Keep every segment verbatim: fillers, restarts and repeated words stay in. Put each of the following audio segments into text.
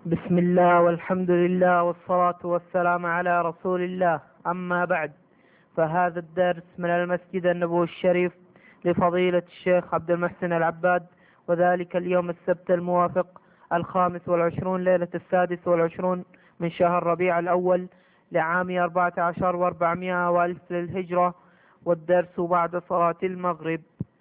بسم الله والحمد لله والصلاة والسلام على رسول الله. أما بعد، فهذا الدرس من المسجد النبوي الشريف لفضيلة الشيخ عبد المحسن العباد، وذلك اليوم السبت الموافق الخامس والعشرون ليلة السادس والعشرون من شهر ربيع الأول لعام أربعة عشر وأربعمائة وألف للهجرة، والدرس بعد صلاة المغرب.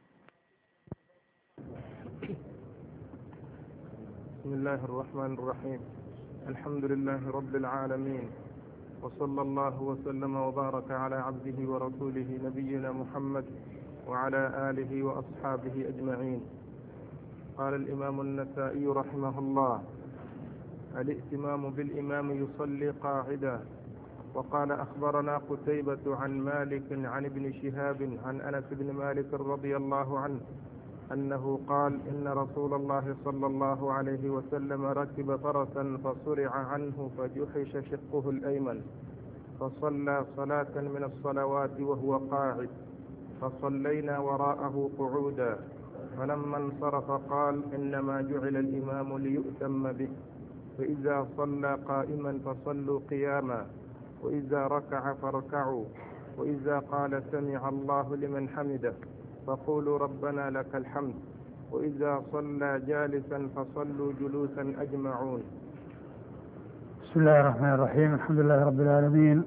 بسم الله الرحمن الرحيم. الحمد لله رب العالمين، وصلى الله وسلم وبارك على عبده ورسوله نبينا محمد وعلى آله وأصحابه أجمعين. قال الإمام النسائي رحمه الله: الائتمام بالإمام يصلي قاعدا. وقال أخبرنا قتيبة عن مالك عن ابن شهاب عن أنس بن مالك رضي الله عنه أنه قال: إن رسول الله صلى الله عليه وسلم ركب فرسا فصرع عنه فجحش شقه الأيمن، فصلى صلاة من الصلوات وهو قاعد، فصلينا وراءه قعودا، فلما انصرف قال: إنما جعل الإمام ليؤتم به، فإذا صلى قائما فصلوا قياما، وإذا ركع فاركعوا، وإذا قال سمع الله لمن حمده فقولوا ربنا لك الحمد، وإذا صلى جالسا فصلوا جلوسا أجمعون. بسم الله الرحمن الرحيم. الحمد لله رب العالمين،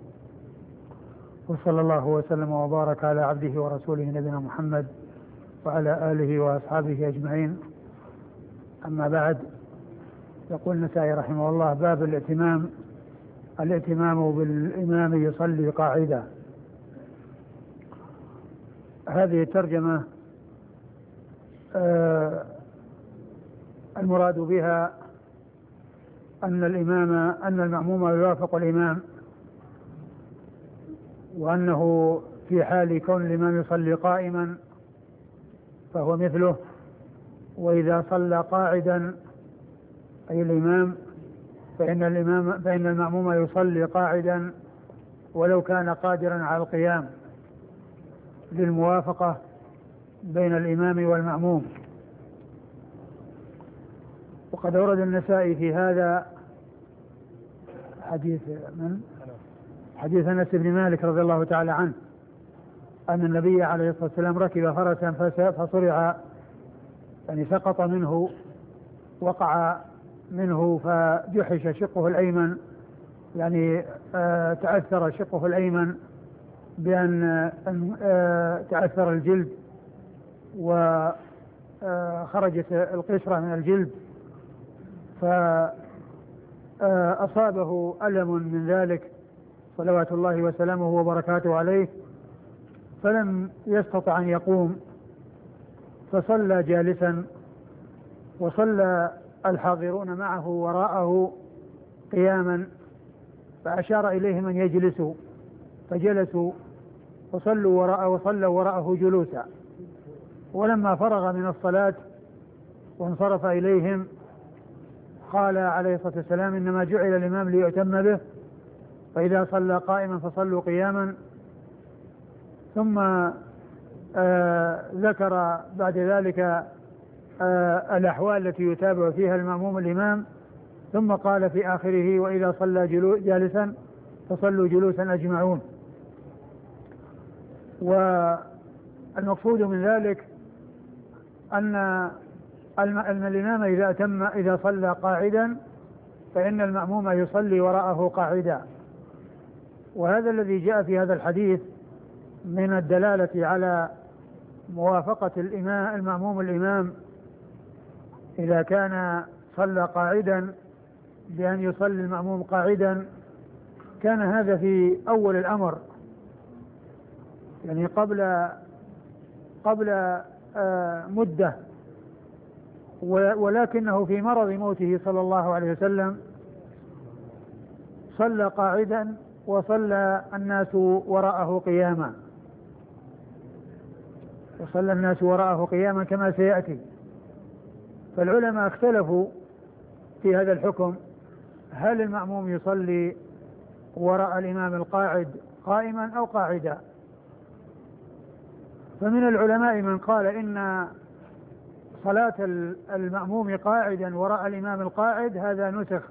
وصلى الله وسلم وبارك على عبده ورسوله نبينا محمد وعلى آله وأصحابه أجمعين. أما بعد، يقول النسائي رحمه الله: باب الائتمام الائتمام بالإمام يصلي قاعدا. هذه الترجمة آه المراد بها أن الإمام أن المأموم يوافق الإمام، وأنه في حال كون الإمام يصلي قائما فهو مثله، وإذا صلى قاعدا أي الإمام فإن الإمام فإن المأموم يصلي قاعدا ولو كان قادرا على القيام، للموافقة بين الإمام والمأموم. وقد أورد النسائي في هذا حديث من حديث أنس بن مالك رضي الله تعالى عنه أن النبي عليه الصلاة والسلام ركب فرسا فصرع، يعني سقط منه، وقع منه فجحش شقه الأيمن، يعني آه تأثر شقه الأيمن بأن آه تأثر الجلد وخرجت القشرة من الجلد، فأصابه ألم من ذلك صلوات الله وسلامه وبركاته عليه، فلم يستطع أن يقوم، فصلى جالسا، وصلى الحاضرون معه وراءه قياما، فأشار إليهم أن يجلسوا فجلسوا، وصلوا وراءه وصلوا وراءه جلوسا. ولما فرغ من الصلاة وانصرف إليهم قال عليه الصلاة والسلام: إنما جعل الإمام ليؤتم به، فإذا صلى قائما فصلوا قياما. ثم آه ذكر بعد ذلك آه الأحوال التي يتابع فيها المأموم الإمام، ثم قال في آخره: وإذا صلى جالسا فصلوا جلوسا أجمعون. والمقصود من ذلك أن أن الإمام إذا أتم إذا صلى قاعدا فإن المأموم يصلي وراءه قاعدا. وهذا الذي جاء في هذا الحديث من الدلالة على موافقة الإمام المأموم الإمام إذا كان صلى قاعدا بأن يصلي المأموم قاعدا، كان هذا في أول الأمر، يعني قبل قبل آه مدة، ولكنه في مرض موته صلى الله عليه وسلم صلى قاعدا وصلى الناس وراءه قياما وصلى الناس وراءه قياما كما سيأتي. فالعلماء اختلفوا في هذا الحكم: هل المأموم يصلي وراء الإمام القاعد قائما أو قاعدا؟ فمن العلماء من قال إن صلاة المأموم قاعدا وراء الإمام القاعد هذا نسخ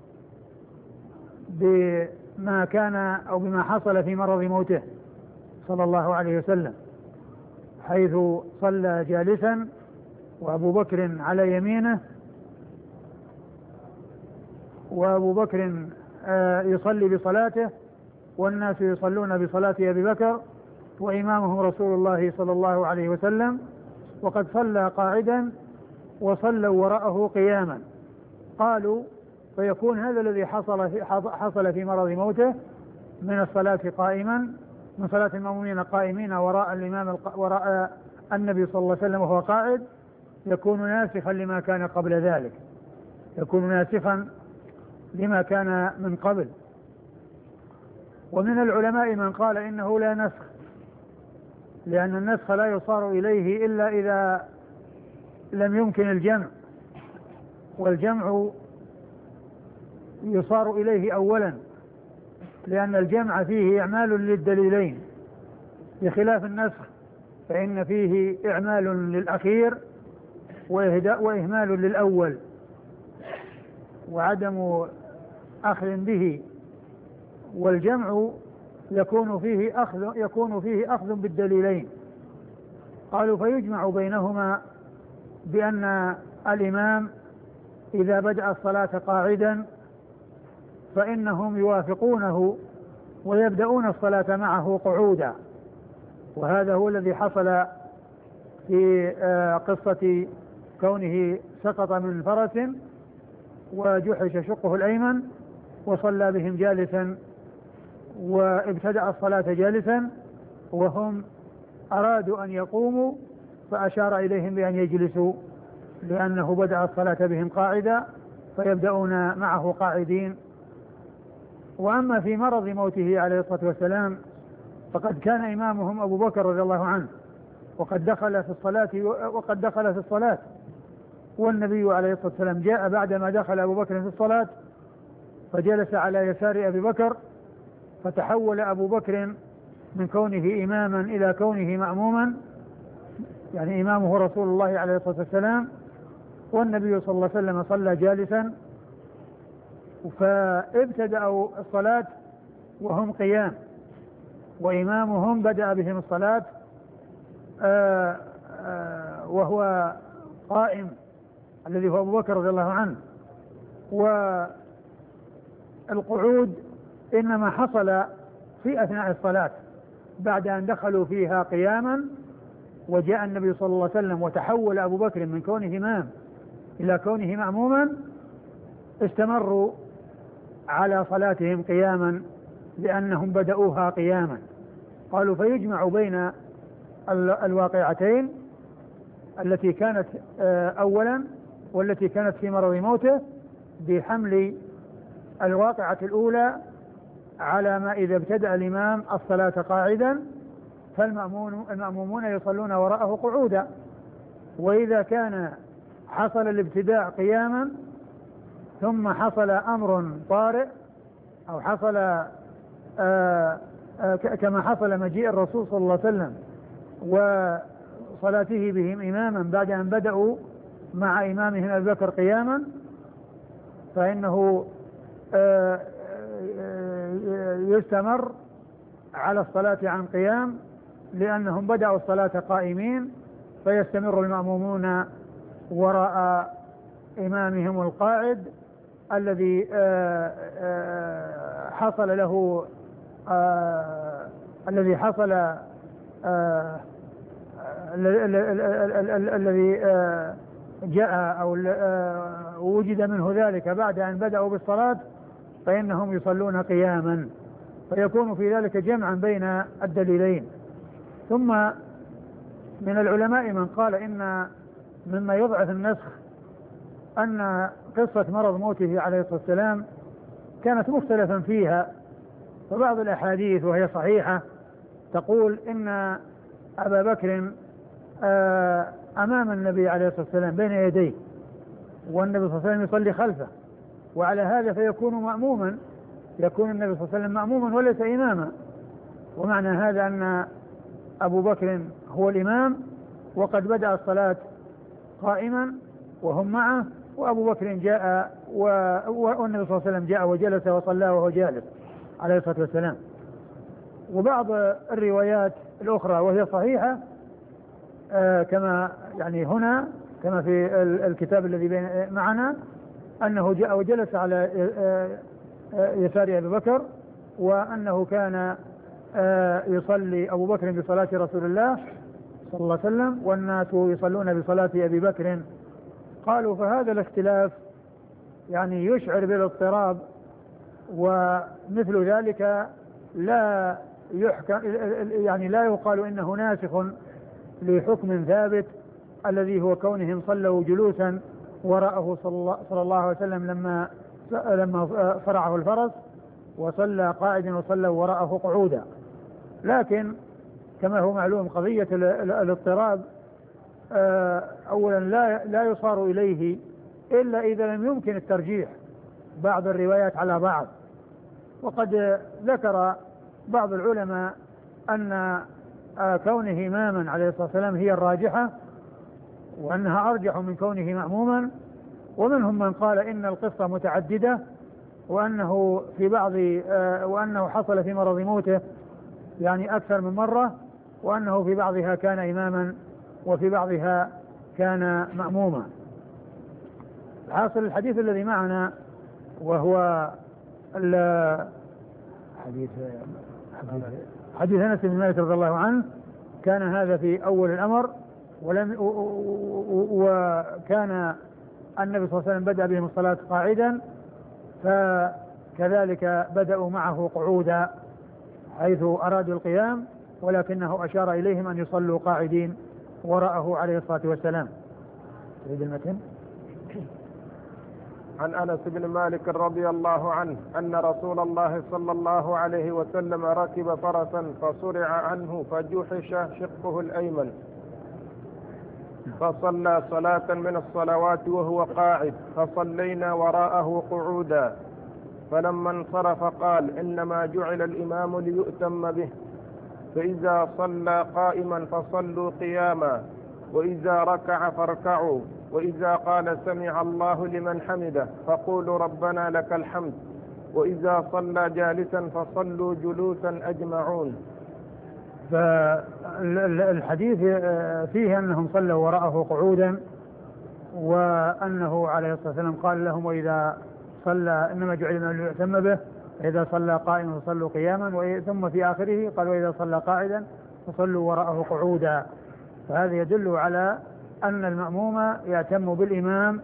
بما كان أو بما حصل في مرض موته صلى الله عليه وسلم، حيث صلى جالسا وأبو بكر على يمينه، وأبو بكر يصلي بصلاته والناس يصلون بصلاة أبي بكر وإمامهم رسول الله صلى الله عليه وسلم، وقد صلى قاعدا وصلوا وراءه قياما. قالوا فيكون هذا الذي حصل في, حصل في مرض موته من الصلاة قائما، من صلاة المأمومين قائمين وراء الإمام وراء النبي صلى الله عليه وسلم وهو قاعد، يكون ناسخا لما كان قبل ذلك، يكون ناسخا لما كان من قبل. ومن العلماء من قال إنه لا نسخ، لأن النسخ لا يصار إليه إلا إذا لم يمكن الجمع، والجمع يصار إليه أولا، لأن الجمع فيه إعمال للدليلين، بخلاف النسخ فإن فيه إعمال للأخير وإهمال للأول وعدم أخذ به، والجمع يكون فيه أخذ يكون فيه أخذ بالدليلين. قالوا فيجمع بينهما بأن الإمام إذا بدأ الصلاة قاعدا فإنهم يوافقونه ويبدأون الصلاة معه قعودا، وهذا هو الذي حصل في قصة كونه سقط من فرس وجحش شقه الأيمن وصلى بهم جالسا، وابتدأ الصلاة جالسا وهم أرادوا أن يقوموا فأشار إليهم بأن يجلسوا، لأنه بدأ الصلاة بهم قاعدا فيبدأون معه قاعدين. وأما في مرض موته عليه الصلاة والسلام فقد كان إمامهم أبو بكر رضي الله عنه، وقد دخل في الصلاة وقد دخل في الصلاة والنبي عليه الصلاة والسلام جاء بعدما دخل أبو بكر في الصلاة فجلس على يسار أبي بكر، فتحول أبو بكر من كونه إماما إلى كونه مأموما، يعني إمامه رسول الله عليه الصلاة والسلام، والنبي صلى الله عليه وسلم صلى جالسا، فابتدأوا الصلاة وهم قيام، وإمامهم بدأ بهم الصلاة آآ آآ وهو قائم الذي هو أبو بكر رضي الله عنه. والقعود إنما حصل في أثناء الصلاة بعد أن دخلوا فيها قياما وجاء النبي صلى الله عليه وسلم وتحول أبو بكر من كونه إمام إلى كونه مأموما، استمروا على صلاتهم قياما لأنهم بدأوها قياما. قالوا فيجمع بين الواقعتين التي كانت أولا والتي كانت في مرض موته بحمل الواقعة الأولى على ما إذا ابتدأ الإمام الصلاة قاعدا فالمأمومون يصلون وراءه قعودا، وإذا كان حصل الابتداء قياما ثم حصل أمر طارئ أو حصل آآ آآ كما حصل مجيء الرسول صلى الله عليه وسلم وصلاته بهم إماما بعد أن بدأوا مع إمامهم أبي بكر قياما، فإنه آآ يستمر على الصلاة عن قيام لأنهم بدأوا الصلاة قائمين، فيستمر المأمومون وراء إمامهم القاعد الذي حصل له الذي حصل الذي جاء أو وجد منه ذلك بعد أن بدأوا بالصلاة، فإنهم يصلون قياما، فيكون في ذلك جمعا بين الدليلين. ثم من العلماء من قال إن مما يضعف النسخ أن قصة مرض موته عليه الصلاة والسلام كانت مختلفا فيها، فبعض الأحاديث وهي صحيحة تقول إن أبا بكر أمام النبي عليه الصلاة والسلام بين يديه والنبي صلى الله عليه وسلم يصلي خلفه، وعلى هذا فيكون مأموما، يكون النبي صلى الله عليه وسلم مأموما وليس إماما، ومعنى هذا أن أبو بكر هو الإمام وقد بدأ الصلاة قائما وهم معه، وأبو بكر جاء والنبي صلى الله عليه وسلم جاء وجلس وصلى وهو جالس عليه الصلاة والسلام. وبعض الروايات الأخرى وهي صحيحة آه كما يعني هنا كما في الكتاب الذي بين معنا أنه جاء وجلس على آه آه يسار أبي بكر، وأنه كان آه يصلي أبو بكر بصلاة رسول الله صلى الله عليه وسلم والناس يصلون بصلاة أبي بكر. قالوا فهذا الاختلاف يعني يشعر بالاضطراب، ومثل ذلك لا يحكم يعني لا يقال إنه ناسخ لحكم ثابت الذي هو كونهم صلوا جلوسا وراءه صلى الله عليه وسلم لما لما صرعه الفرس، وصلى قاعدا وصلوا وراءه قعودا. لكن كما هو معلوم قضية الاضطراب أولا لا لا يصار إليه إلا إذا لم يمكن الترجيح بعض الروايات على بعض. وقد ذكر بعض العلماء أن كونه إماما عليه الصلاة والسلام هي الراجحة، وأنها أرجح من كونه مأموما. ومنهم من قال إن القصة متعددة، وأنه في بعض وأنه حصل في مرض موته يعني أكثر من مرة، وأنه في بعضها كان إماما وفي بعضها كان مأموما. حاصل الحديث الذي معنا وهو حديث حديث, حديث أنس بن مالك رضي الله عنه، كان هذا في أول الأمر، ولم وكان النبي صلى الله عليه وسلم بدأ بهم الصلاة قاعدا، فكذلك بدأوا معه قعودا حيث أرادوا القيام، ولكنه أشار إليهم أن يصلوا قاعدين وراءه عليه الصلاة والسلام. تريد المتن؟ عن أنس بن مالك رضي الله عنه أن رسول الله صلى الله عليه وسلم ركب فرسا فصرع عنه فجحش شقه الأيمن، فصلى صلاة من الصلوات وهو قاعد، فصلينا وراءه قعودا، فلما انصرف قال إنما جعل الإمام ليؤتم به، فإذا صلى قائما فصلوا قياما، وإذا ركع فاركعوا، وإذا قال سمع الله لمن حمده فقولوا ربنا لك الحمد، وإذا صلى جالسا فصلوا جلوسا أجمعون. فالحديث فيه أنهم صلوا وراءه قعودا، وأنه عليه الصلاة والسلام قال لهم وإذا صلى إنما جعل من يؤتم به، إذا صلى قائما فصلوا قياما، ثم في آخره قال وإذا صلى قاعدا فصلوا وراءه قعودا. فهذا يدل على أن المأموم يأتم بالإمام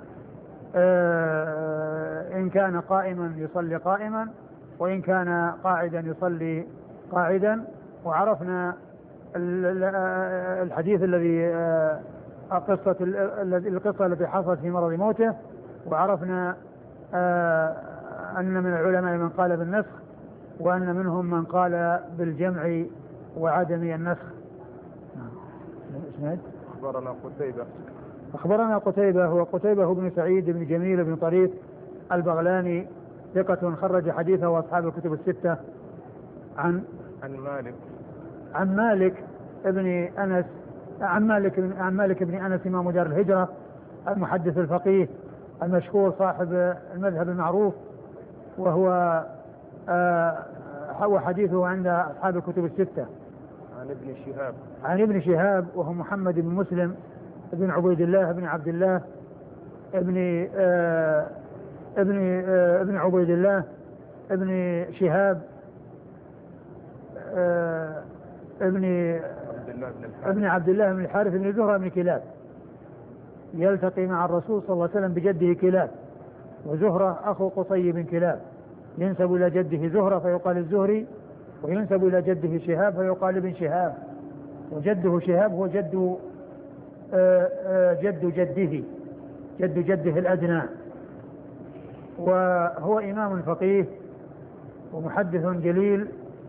إن كان قائما يصلي قائما، وإن كان قاعدا يصلي قاعدا. وعرفنا الحديث الذي قصة القصة التي حصلت في مرض موته، وعرفنا أن من العلماء من قال بالنسخ، وأن منهم من قال بالجمع وعدم النسخ. أخبرنا قتيبة أخبرنا قتيبة هو قتيبة بن سعيد بن جميل بن طريف البغلاني، ثقة خرج حديثه وأصحاب الكتب الستة. عن عن مالك عن مالك ابن أنس عن مالك بن عن مالك بن أنس إمام دار الهجرة المحدث الفقيه المشهور صاحب المذهب المعروف، وهو آه حديثه عند أصحاب الكتب الستة. عن ابن شهاب عن ابن شهاب وهو محمد بن مسلم ابن عبيد الله بن عبد الله ابن آه ابن آه ابن عبيد الله ابن شهاب آه ابن عبد الله بن الحارث ابن عبد الله بن الحارث بن زهرة بن كلاب، يلتقي مع الرسول صلى الله عليه وسلم بجده كلاب، وزهرة أخو قصي بن كلاب، ينسب إلى جده زهرة فيقال الزهري، وينسب إلى جده شهاب فيقال ابن شهاب، وجده شهاب هو جد آآ آآ جد جده جد جده الأدنى، وهو إمام فقيه ومحدث جليل،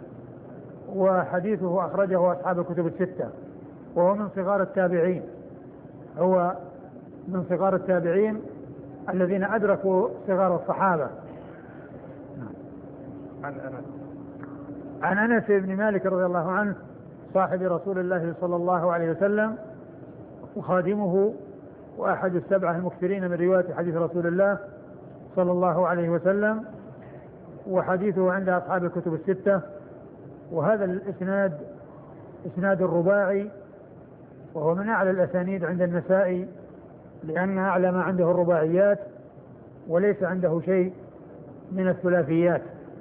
وحديثه أخرجه أصحاب الكتب الستة، وهو من صغار التابعين، هو من صغار التابعين الذين أدركوا صغار الصحابة. عن أنس عن أنس بن مالك رضي الله عنه صاحب رسول الله صلى الله عليه وسلم وخادمه، وأحد السبعة المكثرين من رواية حديث رسول الله صلى الله عليه وسلم، وحديثه عند أصحاب الكتب الستة. وهذا الإسناد إسناد الرباعي، وهو من أعلى الأسانيد عند النسائي، لأن أعلى ما عنده الرباعيات وليس عنده شيء من الثلاثيات.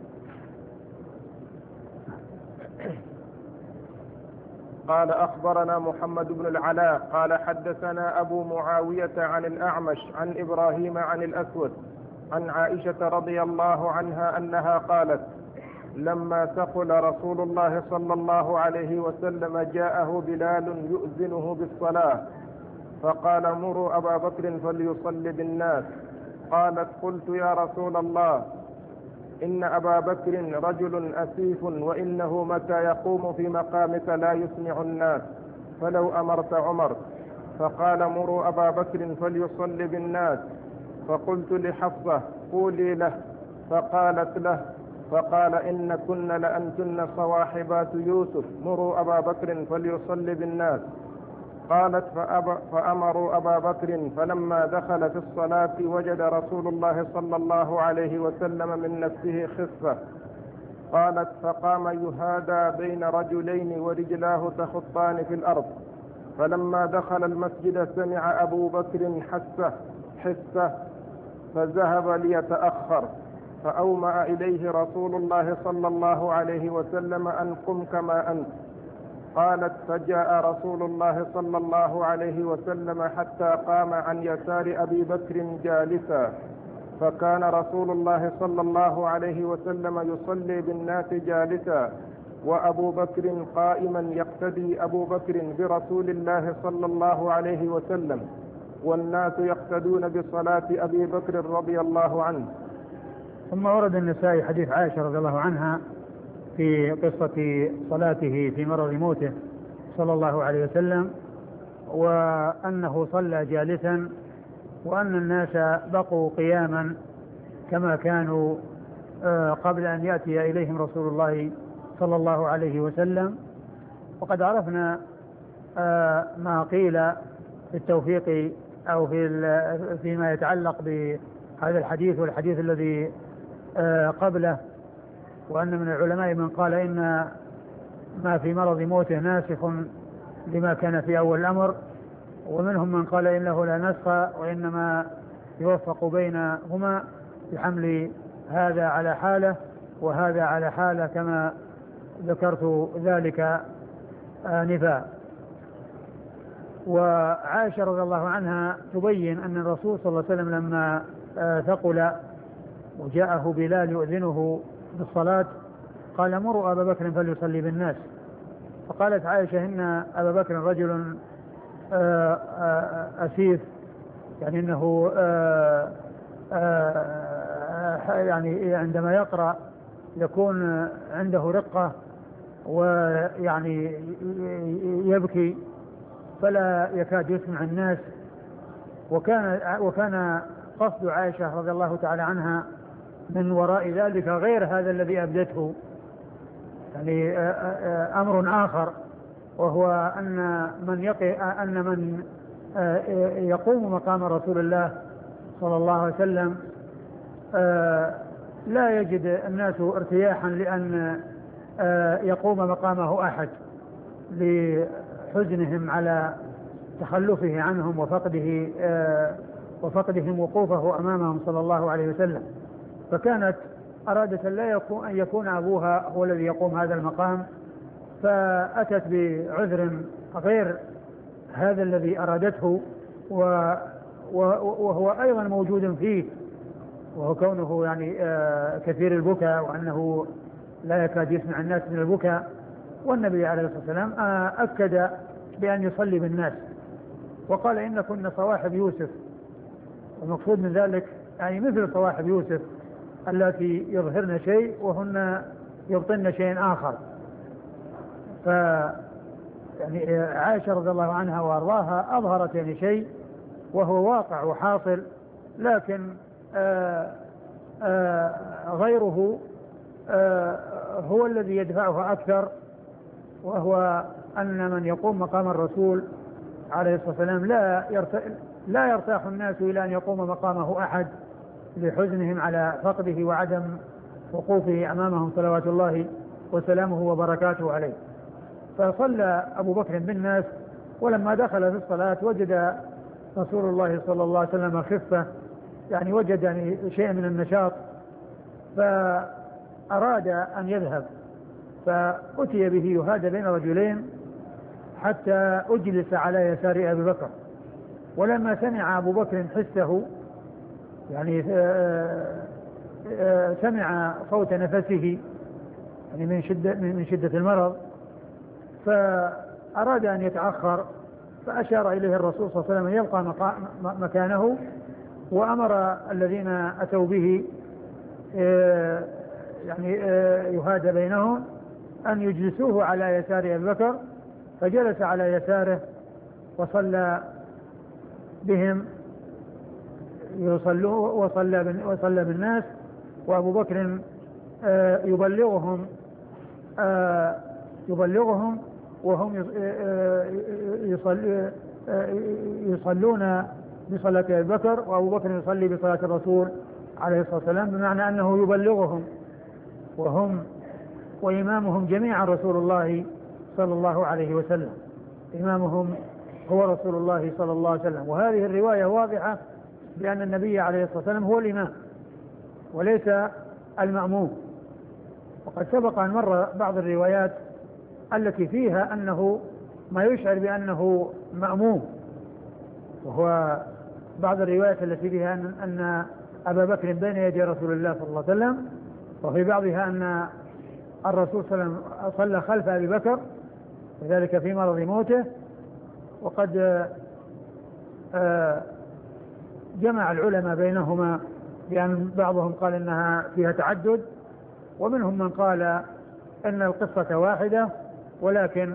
قال أخبرنا محمد بن العلاء قال حدثنا أبو معاوية عن الأعمش عن إبراهيم عن الأسود عن عائشة رضي الله عنها أنها قالت: لما ثقل رسول الله صلى الله عليه وسلم جاءه بلال يؤذنه بالصلاة، فقال: مروا أبا بكر فليصلي بالناس. قالت: قلت: يا رسول الله، إن أبا بكر رجل أسيف، وإنه متى يقوم في مقامك لا يسمع الناس، فلو أمرت عمر. فقال: مروا أبا بكر فليصلي بالناس. فقلت لحفصة: قولي له. فقالت له فقال: إن كن لأنتن صواحبات يوسف، مروا أبا بكر فليصلي بالناس. قالت: فأب فأمروا أبا بكر، فلما دخل في الصلاة وجد رسول الله صلى الله عليه وسلم من نفسه خفة. قالت: فقام يهادى بين رجلين ورجلاه تخطان في الأرض. فلما دخل المسجد سمع أبو بكر حسه حسه فذهب ليتأخر، فأومأ إليه رسول الله صلى الله عليه وسلم أن قم كما أنت. قالت: فجاء رسول الله صلى الله عليه وسلم حتى قام عن يسار أبي بكر جالسا، فكان رسول الله صلى الله عليه وسلم يصلي بالناس جالسا، وأبو بكر قائما يقتدي أبو بكر برسول الله صلى الله عليه وسلم، والناس يقتدون بصلاة أبي بكر رضي الله عنه. ثم ورد النسائي حديث عائشة رضي الله عنها في قصة صلاته في مرض موته صلى الله عليه وسلم، وأنه صلى جالسا، وأن الناس بقوا قياما كما كانوا قبل أن يأتي إليهم رسول الله صلى الله عليه وسلم. وقد عرفنا ما قيل في التوفيق أو في فيما يتعلق بهذا الحديث والحديث الذي قبله، وأن من العلماء من قال إن ما في مرض موته ناسخ لما كان في أول الأمر، ومنهم من قال إنه لا نسخ، وإنما يوفق بينهما بحمل هذا على حالة وهذا على حالة كما ذكرت ذلك آنفا. وعائشة رضي الله عنها تبين أن الرسول صلى الله عليه وسلم لما ثقل وجاءه بلال يؤذنه بالصلاة قال: مروا أبا بكر فليصلي بالناس. فقالت عائشة: إن أبا بكر رجل أسيف، يعني أنه يعني عندما يقرأ يكون عنده رقة ويعني يبكي فلا يكاد يسمع الناس. وكان وكان قصد عائشة رضي الله تعالى عنها من وراء ذلك غير هذا الذي أبدته، يعني أمر آخر، وهو أن من يقي أن من يقوم مقام رسول الله صلى الله عليه وسلم لا يجد الناس ارتياحا لأن يقوم مقامه أحد لحزنهم على تخلفه عنهم وفقده وفقدهم وقوفه أمامهم صلى الله عليه وسلم. فكانت أرادت لا يكون أن يكون أبوها هو الذي يقوم هذا المقام، فأتت بعذر غير هذا الذي أرادته، وهو أيضا موجود فيه، وهو كونه يعني كثير البكاء، وأنه لا يكاد يسمع الناس من البكاء. والنبي عليه الصلاة والسلام أكد بأن يصلي بالناس، وقال: إن كنا صواحب يوسف. والمقصود من ذلك يعني مثل صواحب يوسف التي يظهرن شيء وهن يبطن شيء آخر. ف يعني عائشة رضي الله عنها وأرضاها أظهرت يعني شيء وهو واقع وحاصل، لكن آآ آآ غيره هو الذي يدفعها أكثر، وهو أن من يقوم مقام الرسول عليه الصلاة والسلام لا لا يرتاح الناس إلى أن يقوم مقامه أحد لحزنهم على فقده وعدم وقوفه أمامهم صلوات الله وسلامه وبركاته عليه. فصلى أبو بكر بالناس، ولما دخل في الصلاة وجد رسول الله صلى الله عليه وسلم خفة، يعني وجد يعني شيء من النشاط، فأراد أن يذهب، فأتي به يهاد بين رجلين حتى أجلس على يسار أبي بكر. ولما سمع أبو بكر حسه، يعني سمع صوت نفسه يعني من شدة, من شدة المرض، فأراد أن يتأخر، فأشار إليه الرسول صلى الله عليه وسلم أن يبقى مكانه، وأمر الذين أتوا به يعني يهاد بينهم أن يجلسوه على يسار أبي بكر، فجلس على يساره وصلى بهم يصلوا وصلى وصلى بالناس، وأبو بكر يبلغهم يبلغهم وهم يصلون بصلاة أبي بكر، وأبو بكر يصلي بصلاة الرسول عليه الصلاة والسلام، بمعنى أنه يبلغهم وهم وإمامهم جميعا رسول الله صلى الله عليه وسلم. إمامهم هو رسول الله صلى الله عليه وسلم. وهذه الرواية واضحة بأن النبي عليه الصلاة والسلام هو الإمام وليس المأموم. وقد سبق أن مر بعض الروايات التي فيها أنه ما يشعر بأنه مأموم، وهو بعض الروايات التي فيها أن أبا بكر بين يدي رسول الله صلى الله عليه وسلم، وفي بعضها أن الرسول صلى الله عليه وسلم صلى خلف أبي بكر وذلك في مرض موته. وقد جمع العلماء بينهما، بأن بعضهم قال إنها فيها تعدد، ومنهم من قال إن القصة واحدة، ولكن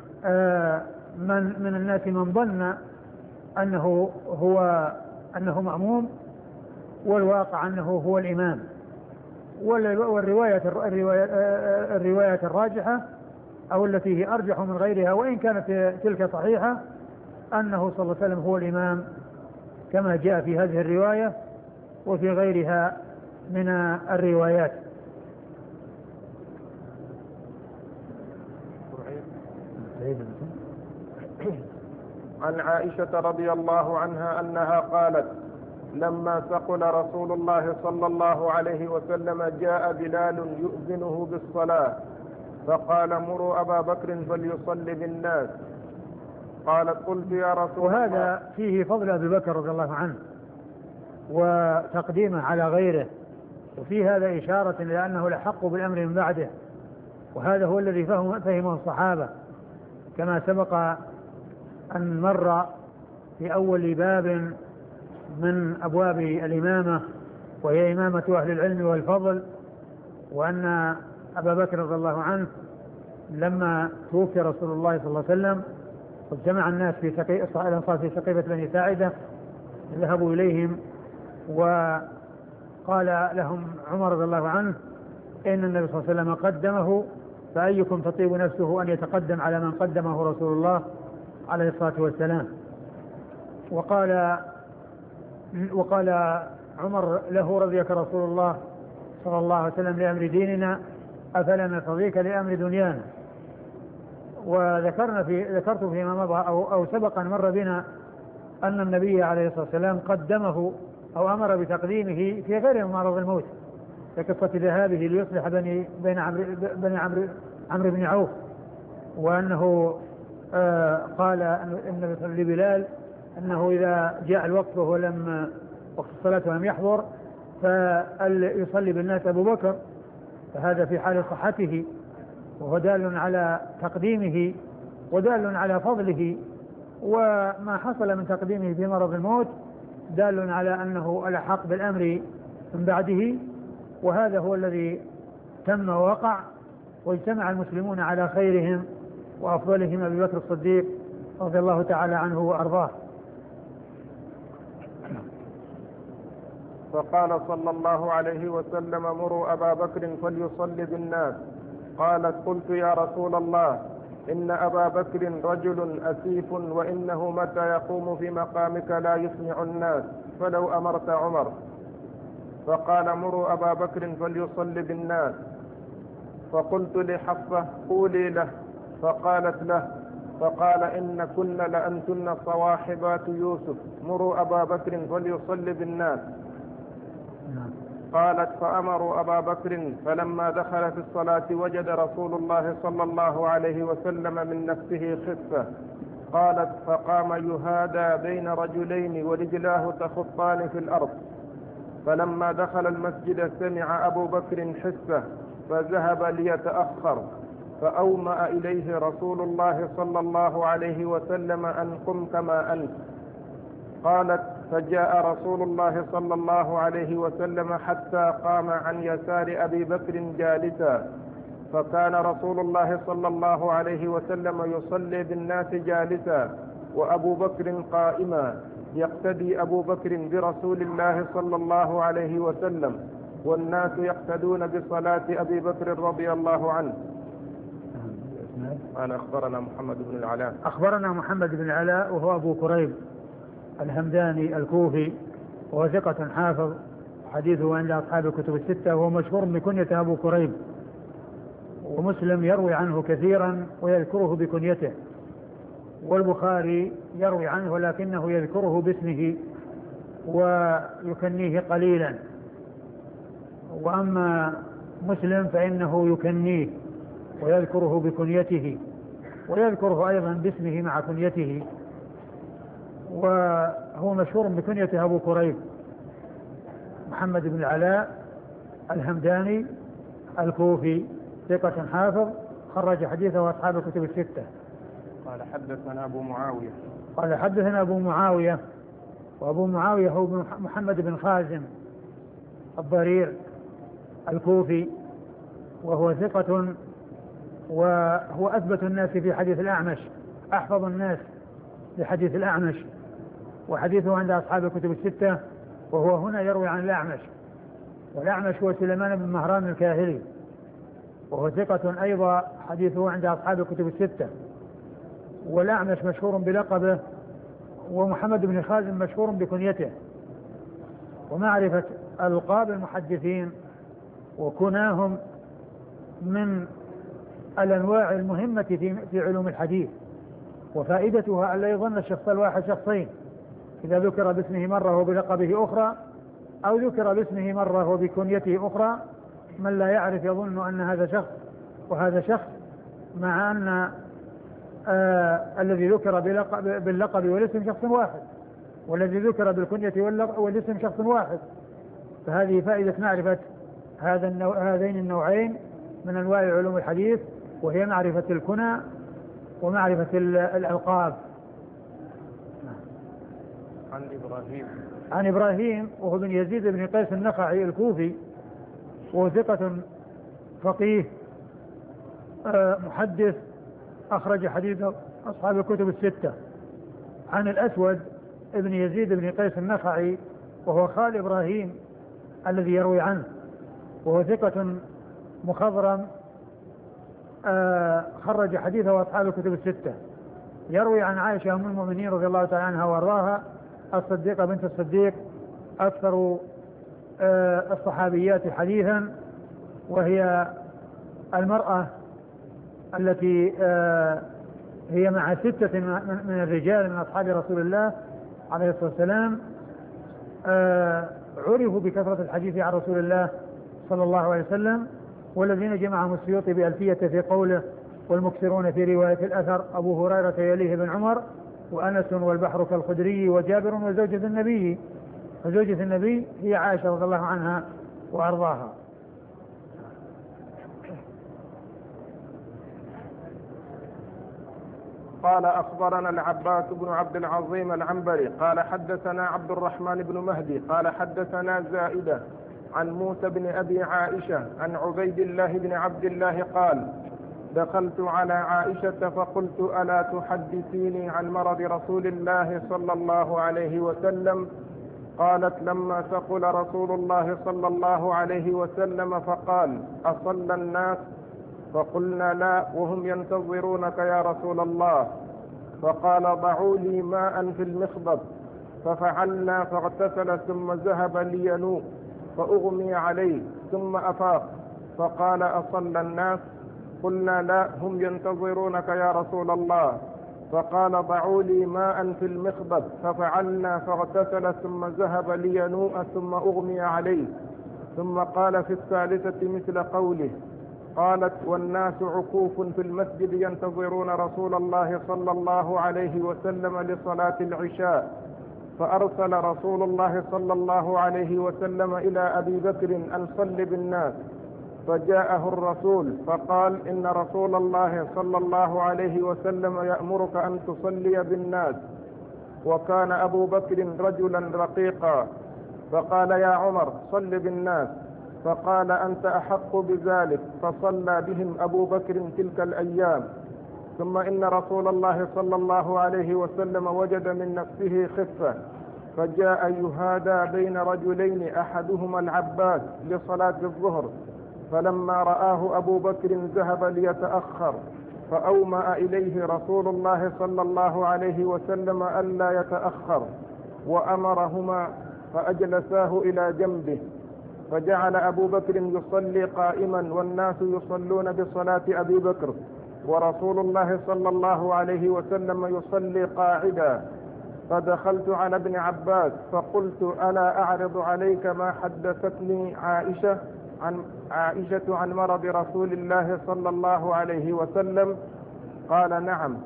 من من الناس من ظن أنه هو أنه مأموم، والواقع أنه هو الإمام. والرواية الرواية الراجحة أو التي هي أرجح من غيرها وإن كانت تلك صحيحة، أنه صلى الله عليه وسلم هو الإمام كما جاء في هذه الرواية وفي غيرها من الروايات. عن عائشة رضي الله عنها أنها قالت: لما ثقل رسول الله صلى الله عليه وسلم جاء بلال يؤذنه بالصلاة، فقال: مروا أبا بكر فليصلي بالناس. قالت: قلت يا رسول الله. وهذا فيه فضل أبي بكر رضي الله عنه وتقديمه على غيره، وفي هذا إشارة إلى أنه لحق بالأمر من بعده، وهذا هو الذي فهمه الصحابة، كما سبق أن مر في أول باب من أبواب الإمامة، وهي إمامة أهل العلم والفضل، وأن أبا بكر رضي الله عنه لما توفي رسول الله صلى الله عليه وسلم واجتمع الناس في الأنصار في سقيفة بني ساعدة، ذهبوا إليهم وقال لهم عمر رضي الله عنه إن النبي صلى الله عليه وسلم قدمه، فأيكم تطيب نفسه أن يتقدم على من قدمه رسول الله عليه الصلاة والسلام. وقال وقال عمر له: رضيك رسول الله صلى الله عليه وسلم لأمر ديننا، أفلا نرضيك لأمر دنيانا. وذكرنا في ذكرت فيما مضى أو, أو سبق أن مر بنا أن النبي عليه الصلاة والسلام قدمه أو أمر بتقديمه في غير مرض الموت، كقصة ذهابه ليصلح بني بين عمرو بني عمرو عمرو بن عوف، وأنه آه قال النبي صلى الله عليه وسلم لبلال أنه إذا جاء الوقت وهو لم وقت الصلاة ولم يحضر فيصلي بالناس أبو بكر، فهذا في حال صحته، وهو دال على تقديمه ودال على فضله. وما حصل من تقديمه في مرض الموت دال على أنه الحق بالأمر من بعده، وهذا هو الذي تم ووقع، واجتمع المسلمون على خيرهم وأفضلهم أبي بكر الصديق رضي الله تعالى عنه وأرضاه. فقال صلى الله عليه وسلم: مروا أبا بكر فليصلي بالناس. قالت: قلت يا رسول الله، إن أبا بكر رجل أسيف، وإنه متى يقوم في مقامك لا يسمع الناس، فلو أمرت عمر. فقال: مروا أبا بكر فليصلي بالناس. فقلت لحفصة: قولي له. فقالت له، فقال: إن كن لأنتن صواحبات يوسف، مروا أبا بكر فليصلي بالناس. قالت: فأمروا أبا بكر، فلما دخل في الصلاة وجد رسول الله صلى الله عليه وسلم من نفسه خفة. قالت: فقام يهادى بين رجلين ورجلاه تخطان في الأرض. فلما دخل المسجد سمع أبو بكر حسه، فذهب ليتأخر، فأومأ إليه رسول الله صلى الله عليه وسلم أن قم كما أنت. قالت: فجاء رسول الله صلى الله عليه وسلم حتى قام عن يسار أبي بكر جالسا، فكان رسول الله صلى الله عليه وسلم يصلي بالناس جالسا وأبو بكر قائما، يقتدي أبو بكر برسول الله صلى الله عليه وسلم، والناس يقتدون بصلاة أبي بكر رضي الله عنه. قال: أخبرنا محمد بن العلاء. أخبرنا محمد بن العلاء وهو أبو كريب الهمداني الكوفي، وهو ثقة حافظ، حديثه عند أصحاب الكتب الستة، وهو مشهور بكنيته أبو كريب، ومسلم يروي عنه كثيرا ويذكره بكنيته، والبخاري يروي عنه ولكنه يذكره باسمه ويكنيه قليلا، وأما مسلم فإنه يكنيه ويذكره بكنيته ويذكره أيضا باسمه مع كنيته، وهو مشهور بكنيته أبو كريب محمد بن العلاء الهمداني الكوفي، ثقة حافظ، خرج حديثه أصحاب الكتب الستة. قال: حدثنا أبو معاوية. قال: حدثنا أبو معاوية، وأبو معاوية هو محمد بن خازم الضرير الكوفي، وهو ثقة، وهو أثبت الناس في حديث الأعمش، أحفظ الناس في حديث الأعمش، وحديثه عند أصحاب الكتب الستة، وهو هنا يروي عن الأعمش، والأعمش هو سليمان بن مهران الكاهلي، وهو ثقة أيضا، حديثه عند أصحاب الكتب الستة. والأعمش مشهور بلقبه، ومحمد بن خازم مشهور بكنيته. ومعرفة ألقاب المحدثين وكناهم من الأنواع المهمة في في علوم الحديث، وفائدتها أن لا يظن الشخص الواحد شخصين، إذا ذكر باسمه مرة وبلقبه أخرى، أو ذكر باسمه مرة وبكنيته أخرى، من لا يعرف يظن أن هذا شخص وهذا شخص، مع أن آه الذي ذكر باللقب والاسم شخص واحد، والذي ذكر بالكنية والاسم شخص واحد. فهذه فائدة معرفة هذا النوع هذين النوعين من أنواع علوم الحديث، وهي معرفة الكنى ومعرفة الألقاب. عن إبراهيم عن إبراهيم وهو بن يزيد بن قيس النخعي الكوفي، وهو ثقة فقيه محدث، أخرج حديث أصحاب الكتب الستة. عن الأسود ابن يزيد بن قيس النخعي، وهو خال إبراهيم الذي يروي عنه، وهو ثقة مخضرم، خرج حديثه أصحاب الكتب الستة. يروي عن عائشة أم المؤمنين رضي الله تعالى عنها وارضاها، الصديقة بنت الصديق، أكثر الصحابيات حديثا، وهي المرأة التي هي مع ستة من الرجال من أصحاب رسول الله عليه الصلاة والسلام عرفوا بكثرة الحديث عن رسول الله صلى الله عليه وسلم، والذين جمعهم السيوطي بألفية في قوله: والمكثرون في رواية الأثر أبو هريرة يليه بن عمر، وأنس والبحر كالخدري وجابر وزوجة النبي. فزوجة النبي هي عائشة رضي الله عنها وأرضاها. قال: أخبرنا العباس بن عبد العظيم العنبري قال: حدثنا عبد الرحمن بن مهدي قال: حدثنا زائدة عن موسى بن أبي عائشة عن عبيد الله بن عبد الله قال: دخلت على عائشة فقلت: ألا تحدثيني عن مرض رسول الله صلى الله عليه وسلم؟ قالت: لما ثقل رسول الله صلى الله عليه وسلم فقال: أصلى الناس؟ فقلنا لا وهم ينتظرونك يا رسول الله. فقال ضعوا لي ماء في المخضب، ففعلنا فاغتسل ثم ذهب لينوء فأغمي عليه ثم أفاق فقال أصلى الناس؟ قلنا لا هم ينتظرونك يا رسول الله. فقال ضعوا لي ماء في المخضب، ففعلنا فاغتسل ثم ذهب لينوء ثم أغمي عليه. ثم قال في الثالثة مثل قوله. قالت والناس عكوف في المسجد ينتظرون رسول الله صلى الله عليه وسلم لصلاة العشاء، فأرسل رسول الله صلى الله عليه وسلم إلى أبي بكر أن صل بالناس، فجاءه الرسول فقال إن رسول الله صلى الله عليه وسلم يأمرك أن تصلي بالناس. وكان أبو بكر رجلا رقيقا، فقال يا عمر صل بالناس، فقال أنت أحق بذلك، فصلى بهم أبو بكر تلك الأيام. ثم إن رسول الله صلى الله عليه وسلم وجد من نفسه خفة، فجاء يهادى بين رجلين أحدهما العباس لصلاة الظهر، فلما رآه أبو بكر ذهب ليتأخر، فأومأ إليه رسول الله صلى الله عليه وسلم ألا يتأخر، وأمرهما فأجلساه إلى جنبه، فجعل أبو بكر يصلي قائما والناس يصلون بصلاة أبي بكر، ورسول الله صلى الله عليه وسلم يصلي قاعدا. فدخلت على ابن عباس فقلت ألا أعرض عليك ما حدثتني عائشة عن عائشة عن مرض رسول الله صلى الله عليه وسلم؟ قال نعم.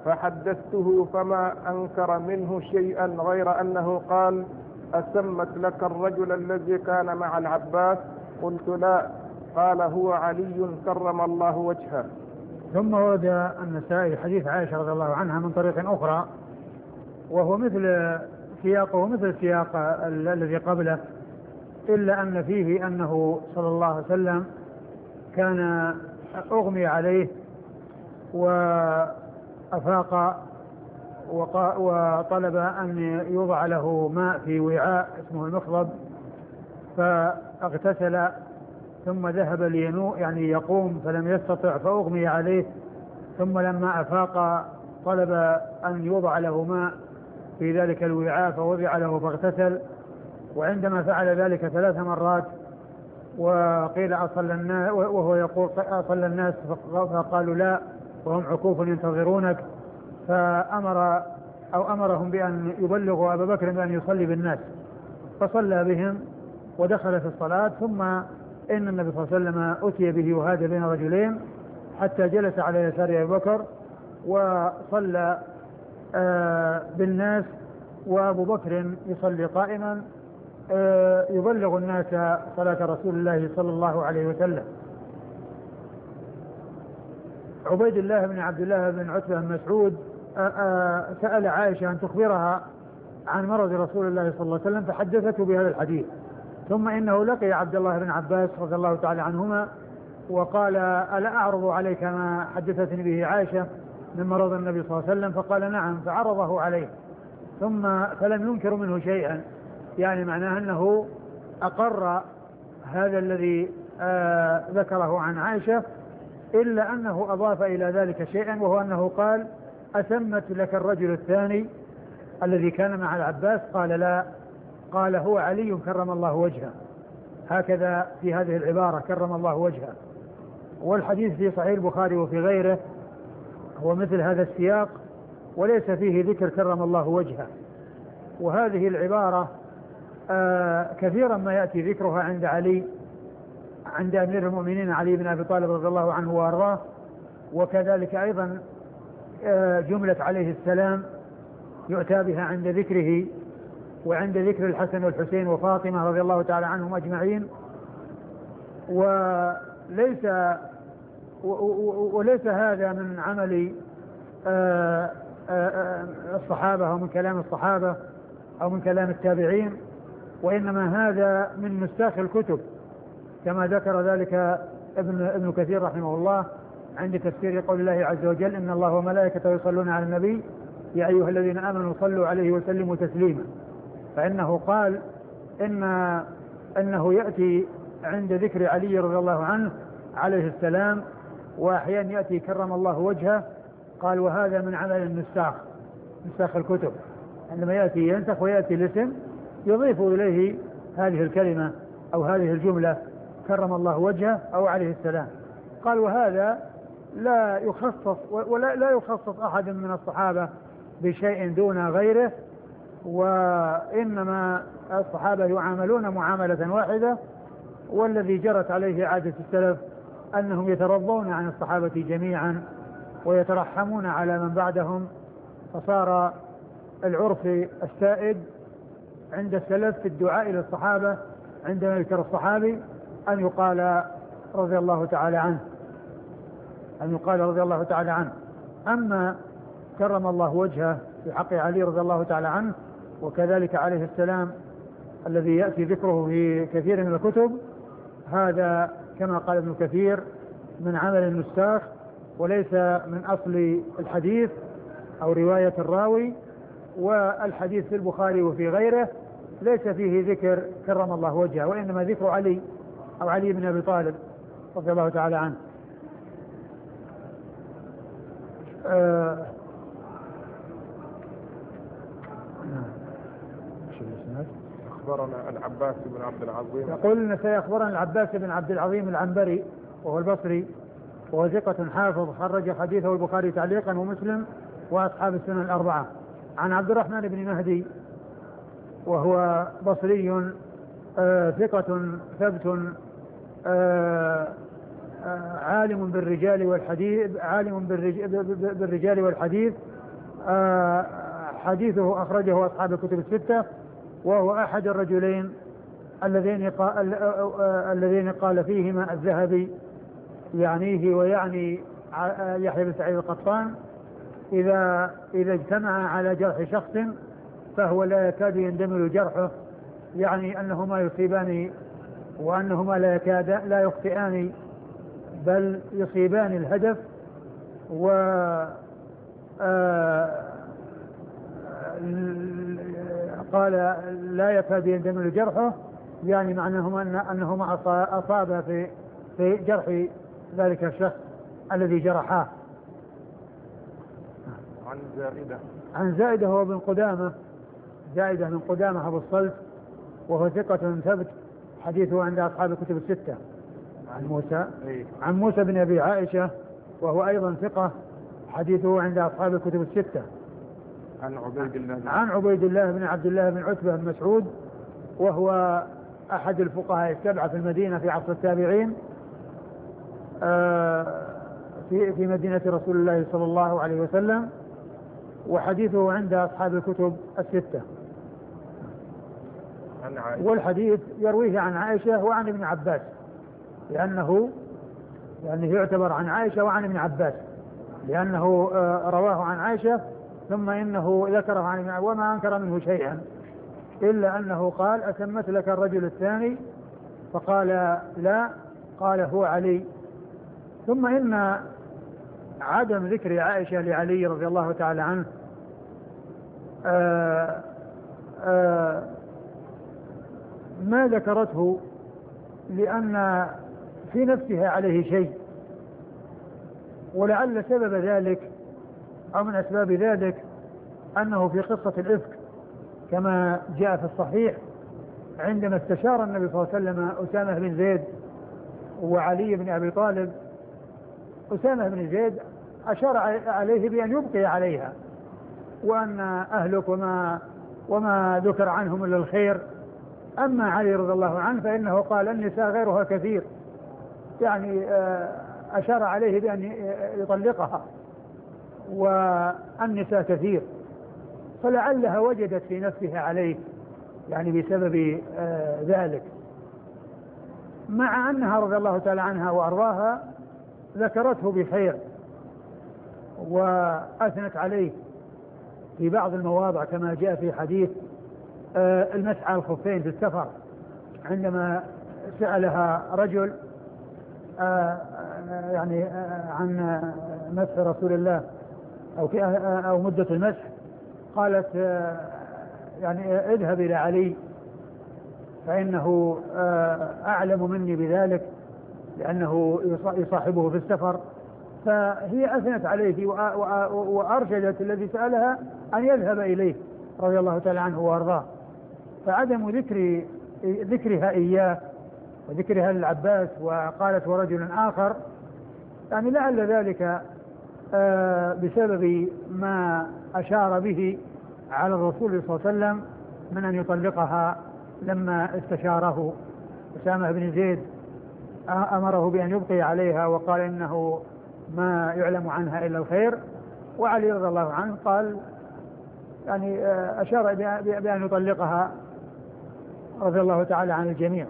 فحدثته فما أنكر منه شيئا غير أنه قال أسمت لك الرجل الذي كان مع العباس؟ قلت لا. قال هو علي كرم الله وجهه. ثم ورد النسائي حديث عائشة رضي الله عنها من طريق أخرى، وهو مثل سياقه مثل سياق الذي قبله، إلا أن فيه أنه صلى الله عليه وسلم كان أغمي عليه وأفاق وطلب أن يوضع له ماء في وعاء اسمه المخضب، فاغتسل ثم ذهب لينوء يعني يقوم فلم يستطع فأغمي عليه، ثم لما أفاق طلب أن يوضع له ماء في ذلك الوعاء فوضع له فاغتسل. وعندما فعل ذلك ثلاث مرات وقيل أصلى الناس وهو يقول أصلى الناس فقالوا لا وهم عكوف ينتظرونك، فأمر أو أمرهم بأن يبلغوا أبا بكر بأن يصلي بالناس، فصلى بهم ودخل في الصلاة. ثم إن النبي صلى الله عليه وسلم أتي به وهذا بين رجلين حتى جلس على يسار أبي بكر وصلى آه بالناس، وأبو بكر يصلي قائما آه يبلغ الناس صلاة رسول الله صلى الله عليه وسلم. عبيد الله بن عبد الله بن عتبة بن مسعود آه آه سأل عائشة أن تخبرها عن مرض رسول الله صلى الله عليه وسلم، فحدثته بهذا الحديث. ثم إنه لقي عبد الله بن عباس رضي الله تعالى عنهما وقال ألا أعرض عليك ما حدثتني به عائشة من مرض النبي صلى الله عليه وسلم؟ فقال نعم، فعرضه عليه ثم فلم ينكر منه شيئا، يعني معناه أنه أقر هذا الذي آه ذكره عن عائشة، إلا أنه أضاف إلى ذلك شيئا، وهو أنه قال أسمت لك الرجل الثاني الذي كان مع العباس؟ قال لا. قال هو علي كرم الله وجهه، هكذا في هذه العبارة كرم الله وجهه. والحديث في صحيح البخاري وفي غيره هو مثل هذا السياق وليس فيه ذكر كرم الله وجهه. وهذه العبارة آه كثيرا ما يأتي ذكرها عند علي عند أمير المؤمنين علي بن أبي طالب رضي الله عنه وأرضاه، وكذلك أيضا آه جملة عليه السلام يؤتى بها عند ذكره وعند ذكر الحسن والحسين وفاطمة رضي الله تعالى عنهم أجمعين. وليس وليس هذا من عمل آآ آآ الصحابة أو من كلام الصحابة أو من كلام التابعين، وإنما هذا من نساخ الكتب كما ذكر ذلك ابن, ابن كثير رحمه الله عند تفسير قول الله عز وجل إن الله وملائكته يصلون على النبي يا أيها الذين آمنوا صلوا عليه وسلموا تسليما. فإنه قال إن أنه يأتي عند ذكر علي رضي الله عنه عليه السلام وأحيانا يأتي كرم الله وجهه، قال وهذا من عمل النساخ، نساخ الكتب، عندما يأتي ينسخ ويأتي الاسم يضيف إليه هذه الكلمة أو هذه الجملة كرم الله وجهه أو عليه السلام. قال وهذا لا يخصص ولا لا يخصص أحد من الصحابة بشيء دون غيره، وإنما الصحابة يعاملون معاملة واحدة، والذي جرت عليه عادة السلف أنهم يترضون عن الصحابة جميعا ويترحمون على من بعدهم، فصار العرف السائد عند السلف في الدعاء للصحابة عندما يذكر الصحابي أن يقال رضي الله تعالى عنه أن يقال رضي الله تعالى عنه. أما كرم الله وجهه في حق علي رضي الله تعالى عنه وكذلك عليه السلام الذي يأتي ذكره في كثير من الكتب، هذا كما قال ابن كثير من عمل النساخ وليس من أصل الحديث أو رواية الراوي. والحديث في البخاري وفي غيره ليس فيه ذكر كرم الله وجهه، وإنما ذكر علي أو علي بن أبي طالب رضي الله تعالى عنه. آه أخبرنا العباس بن عبد العظيم، يقول النسائي أخبرنا العباس بن عبد العظيم العنبري وهو البصري وهو ثقة حافظ، خرج حديثه البخاري تعليقا ومسلم وأصحاب السنن الأربعة. عن عبد الرحمن بن مهدي وهو بصري آه ثقة ثبت آه آه عالم بالرجال والحديث عالم بالرجال والحديث آه حديثه أخرجه أصحاب الكتب الستة، وهو أحد الرجلين الذين قال, الذين قال فيهما الذهبي يعنيه ويعني يحيى بن سعيد القطان إذا إذا اجتمع على جرح شخص فهو لا يكاد يندمل جرحه، يعني أنهما يصيبان وأنهما لا يكاد لا يخطئان بل يصيبان الهدف. و قال لا يكاد يندمل جرحه، يعني معناهما أن أنهما أصابا في في جرح ذلك الشخص الذي جرحاه. عن زائدة عن زائدة هو بن قدامة، زائدة من قدامة أبو الصلت وهو ثقة ثبت، حديثه عند أصحاب الكتب الستة. عن موسى عن موسى بن أبي عائشة وهو أيضا ثقة، حديثه عند أصحاب الكتب الستة. عن عبيد الله عن عبيد الله بن عبد الله بن عتبة بن مسعود وهو أحد الفقهاء السبعة في المدينة في عصر التابعين في في مدينة رسول الله صلى الله عليه وسلم، وحديثه عند أصحاب الكتب الستة. عن عائشة. والحديث يرويه عن عائشة وعن ابن عباس، لأنه يعني يعتبر عن عائشة وعن ابن عباس، لأنه رواه عن عائشة ثم إنه ذكره عن ابن عباس وما أنكر منه شيئا، إلا أنه قال أتمت لك الرجل الثاني؟ فقال لا، قال هو علي. ثم إن عدم ذكر عائشة لعلي رضي الله تعالى عنه آآ آآ ما ذكرته لأن في نفسها عليه شيء، ولعل سبب ذلك أو من أسباب ذلك أنه في قصة الإفك كما جاء في الصحيح عندما استشار النبي صلى الله عليه وسلم أسامة بن زيد وعلي بن أبي طالب، أسامة بن زيد أشار عليه بأن يبقي عليها وأن أهلك وما, وما ذكر عنهم إلا الخير. أما علي رضي الله عنه فإنه قال النساء غيرها كثير، يعني أشار عليه بأن يطلقها والنساء كثير، فلعلها وجدت في نفسها عليه يعني بسبب ذلك، مع أنها رضي الله تعالى عنها وأرضاها ذكرته بخير وأثنت عليه في بعض المواضع كما جاء في حديث المسح على الخفين في السفر، عندما سألها رجل يعني عن مسح رسول الله أو أو مدة المسح، قالت يعني اذهب إلى علي فإنه أعلم مني بذلك لأنه يصاحبه في السفر فهي أثنت عليه وأرشدت الذي سألها أن يذهب إليه رضي الله تعالى عنه وأرضاه. فعدم ذكر ذكرها إياه وذكرها للعباس وقالت ورجل آخر يعني لعل ذلك بسبب ما أشار به على الرسول صلى الله عليه وسلم من أن يطلقها لما استشاره أسامة بن زيد، أمره بأن يبقي عليها وقال إنه ما يعلم عنها إلا الخير، وعلي رضي الله عنه قال يعني أشار بأن يطلقها رضي الله تعالى عن الجميع.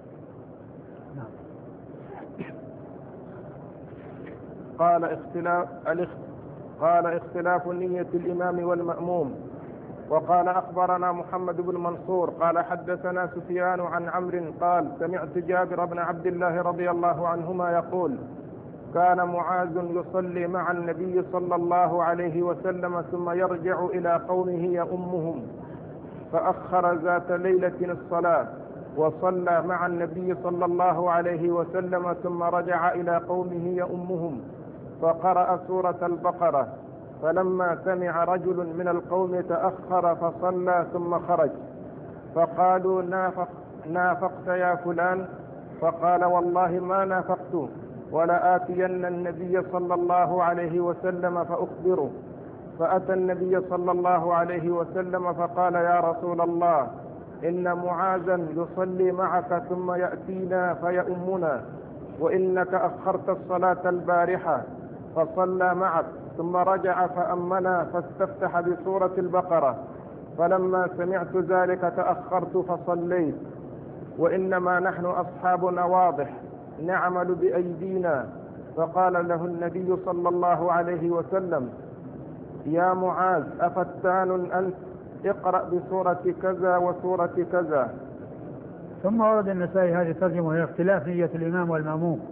قال اختلاف قال اختلاف نية الإمام والمأموم. وقال أخبرنا محمد بن منصور قال حدثنا سفيان عن عمرو قال سمعت جابر بن عبد الله رضي الله عنهما يقول كان معاذ يصلي مع النبي صلى الله عليه وسلم ثم يرجع إلى قومه يؤمهم، فأخر ذات ليلة الصلاة وصلى مع النبي صلى الله عليه وسلم ثم رجع إلى قومه يؤمهم فقرأ سورة البقرة، فلما سمع رجل من القوم تأخر فصلى ثم خرج، فقالوا نافق نافقت يا فلان؟ فقال والله ما نافقت، ولآتين النبي صلى الله عليه وسلم فأخبره. فأتى النبي صلى الله عليه وسلم فقال يا رسول الله إن معاذا يصلي معك ثم يأتينا فيؤمنا، وإنك أخرت الصلاة البارحة فصلى معك ثم رجع فأمنا فاستفتح بسورة البقرة، فلما سمعت ذلك تأخرت فصليت، وإنما نحن أصحاب واضح نعمل بأيدينا. فقال له النبي صلى الله عليه وسلم يا معاذ أفتان أنت؟ اقرأ بسورة كذا وسورة كذا. ثم ورد النسائي هذه الترجمة وهي اختلاف نية الإمام والمأموم،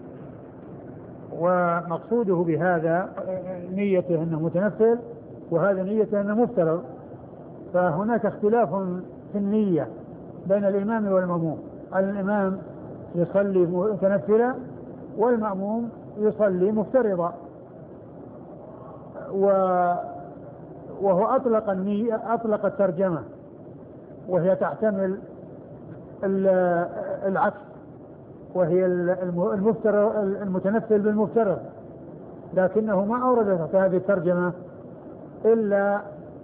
ومقصوده بهذا نيته أنه متنفل وهذا نيته أنه مفترض، فهناك اختلاف في النية بين الإمام والمأموم. الإمام يصلي متنفلا والمأموم يصلي مفترضا، وهو أطلق النية أطلق الترجمة وهي تحتمل العكس، وهي المفترض المتنفل بالمفترض، لكنه ما أورد في هذه الترجمة إلا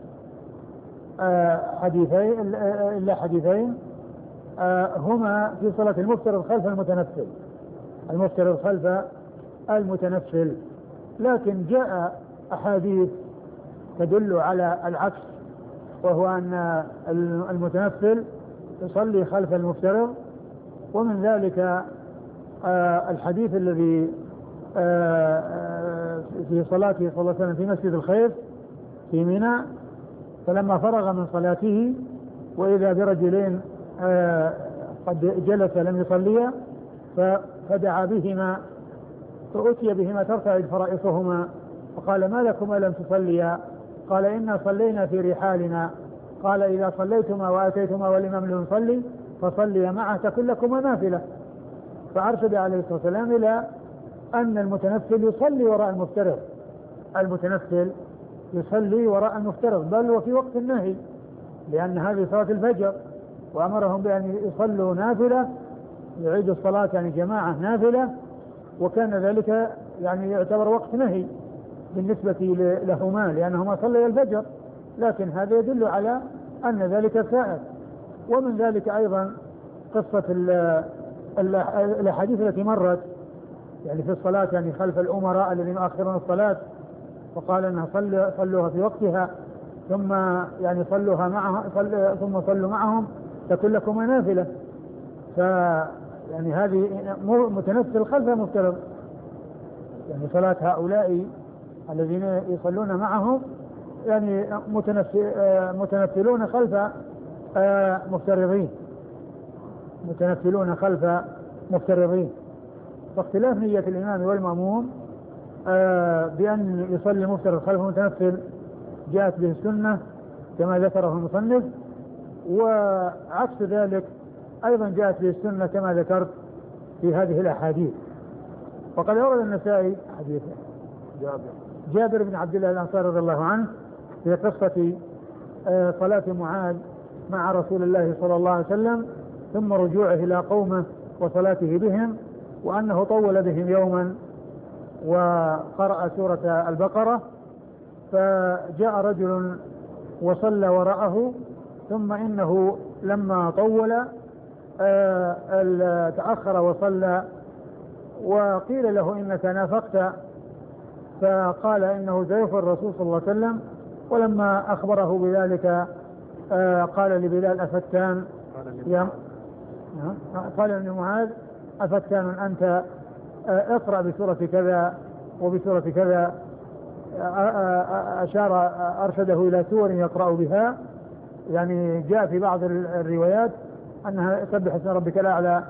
حديثين إلا حديثين هما في صلاة المفترض خلف المتنفل المفترض خلف المتنفل لكن جاء أحاديث تدل على العكس، وهو أن المتنفل يصلي خلف المفترض. ومن ذلك الحديث الذي في صلاته صلى الله عليه وسلم في مسجد الخيف في منى، فلما فرغ من صلاته وإذا برجلين قد جلس لم يصليا فدعا بهما فأتي بهما ترتعد فرائصهما، فقال ما لكما لم تصليا؟ قال إنا صلينا في رحالنا. قال إذا صليتما وآتيتما والإمام لم يصلي فصلي معه تكن لكما نافلة. فأرشد عليه الصلاة والسلام إلى أن المتنفل يصلي وراء المفترض المتنفل يصلي وراء المفترض بل وفي وقت النهي، لأن هذه صلاة الفجر وأمرهم بأن يصلوا نافلة يعيدوا الصلاة يعني جماعة نافلة، وكان ذلك يعني يعتبر وقت نهي بالنسبة لهما لأنهما صليا الفجر، لكن هذا يدل على أن ذلك سائر. ومن ذلك أيضا قصة الأحاديث التي مرت يعني في الصلاة يعني خلف الأمراء الذين يؤخرون الصلاة، فقال أنها صل صلوها في وقتها ثم يعني صلوها معها صل ثم صلوا معهم تكن لكم نافلة. ف يعني هذه متنفل خلف مفترض، يعني صلاة هؤلاء الذين يصلون معهم يعني متنفلون خلف مفترضين متنفلون خلف مفترضين. فاختلاف نية الإمام والمأموم بأن يصلي مفترض خلف متنفل جاءت به السنة كما ذكره المصنف، وعكس ذلك أيضا جاءت به السنة كما ذكرت في هذه الأحاديث. وقد أورد النسائي حديث جابر جابر بن عبد الله الأنصاري رضي الله عنه في قصة صلاة معاذ مع رسول الله صلى الله عليه وسلم ثم رجوعه إلى قومه وصلاته بهم، وأنه طول بهم يوما وقرأ سورة البقرة، فجاء رجل وصلى وراءه، ثم إنه لما طول تأخر وصلى، وقيل له إنك نافقت، فقال إنه سيغفر الرسول صلى الله عليه وسلم. ولما أخبره بذلك قال لبلال أفتان يا قال ابن معاذ أفتان أنت، اقرأ بسورة كذا وبسورة كذا، أشار أرشده إلى سور يقرأ بها، يعني جاء في بعض الروايات أنها سبح اسم ربك الأعلى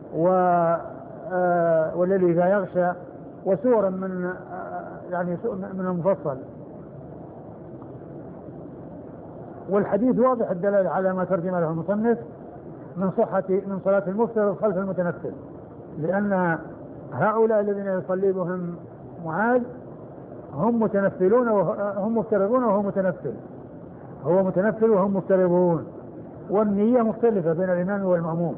والليل إذا يغشى وسورا من يعني من المفصل. والحديث واضح الدلالة على ما ترجم له المصنف من صحة من صلاة المفترض خلف المتنفل، لأن هؤلاء الذين يصلي بهم معاذ هم متنفلون وهم مفترضون وهو متنفل، هو متنفل وهم مفترضون، والنية مختلفة بين الإمام والمأموم.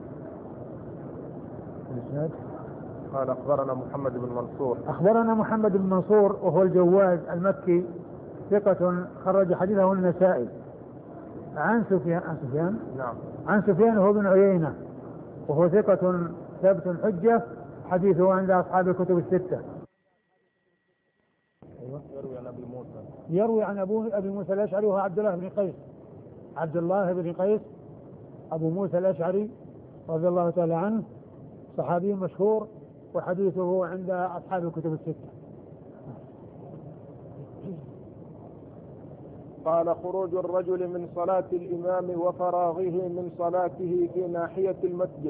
قال أخبرنا محمد بن منصور أخبرنا محمد بن منصور وهو الجواز المكي ثقة خرج حديثه النسائي عن سفيان عن سفيان نعم عن سفيان وهو بن عيينة وهو ثقة ثابت حجة، حديثه عند أصحاب الكتب الستة. يروي عن أبي موسى يروي عن أبو أبي موسى الأشعري وهو عبد الله بن قيس عبد الله بن قيس أبو موسى الأشعري رضي الله تعالى عنه، صحابي مشهور، وحديثه عند أصحاب الكتب الستة. قال خروج الرجل من صلاة الإمام وفراغه من صلاته في ناحية المسجد.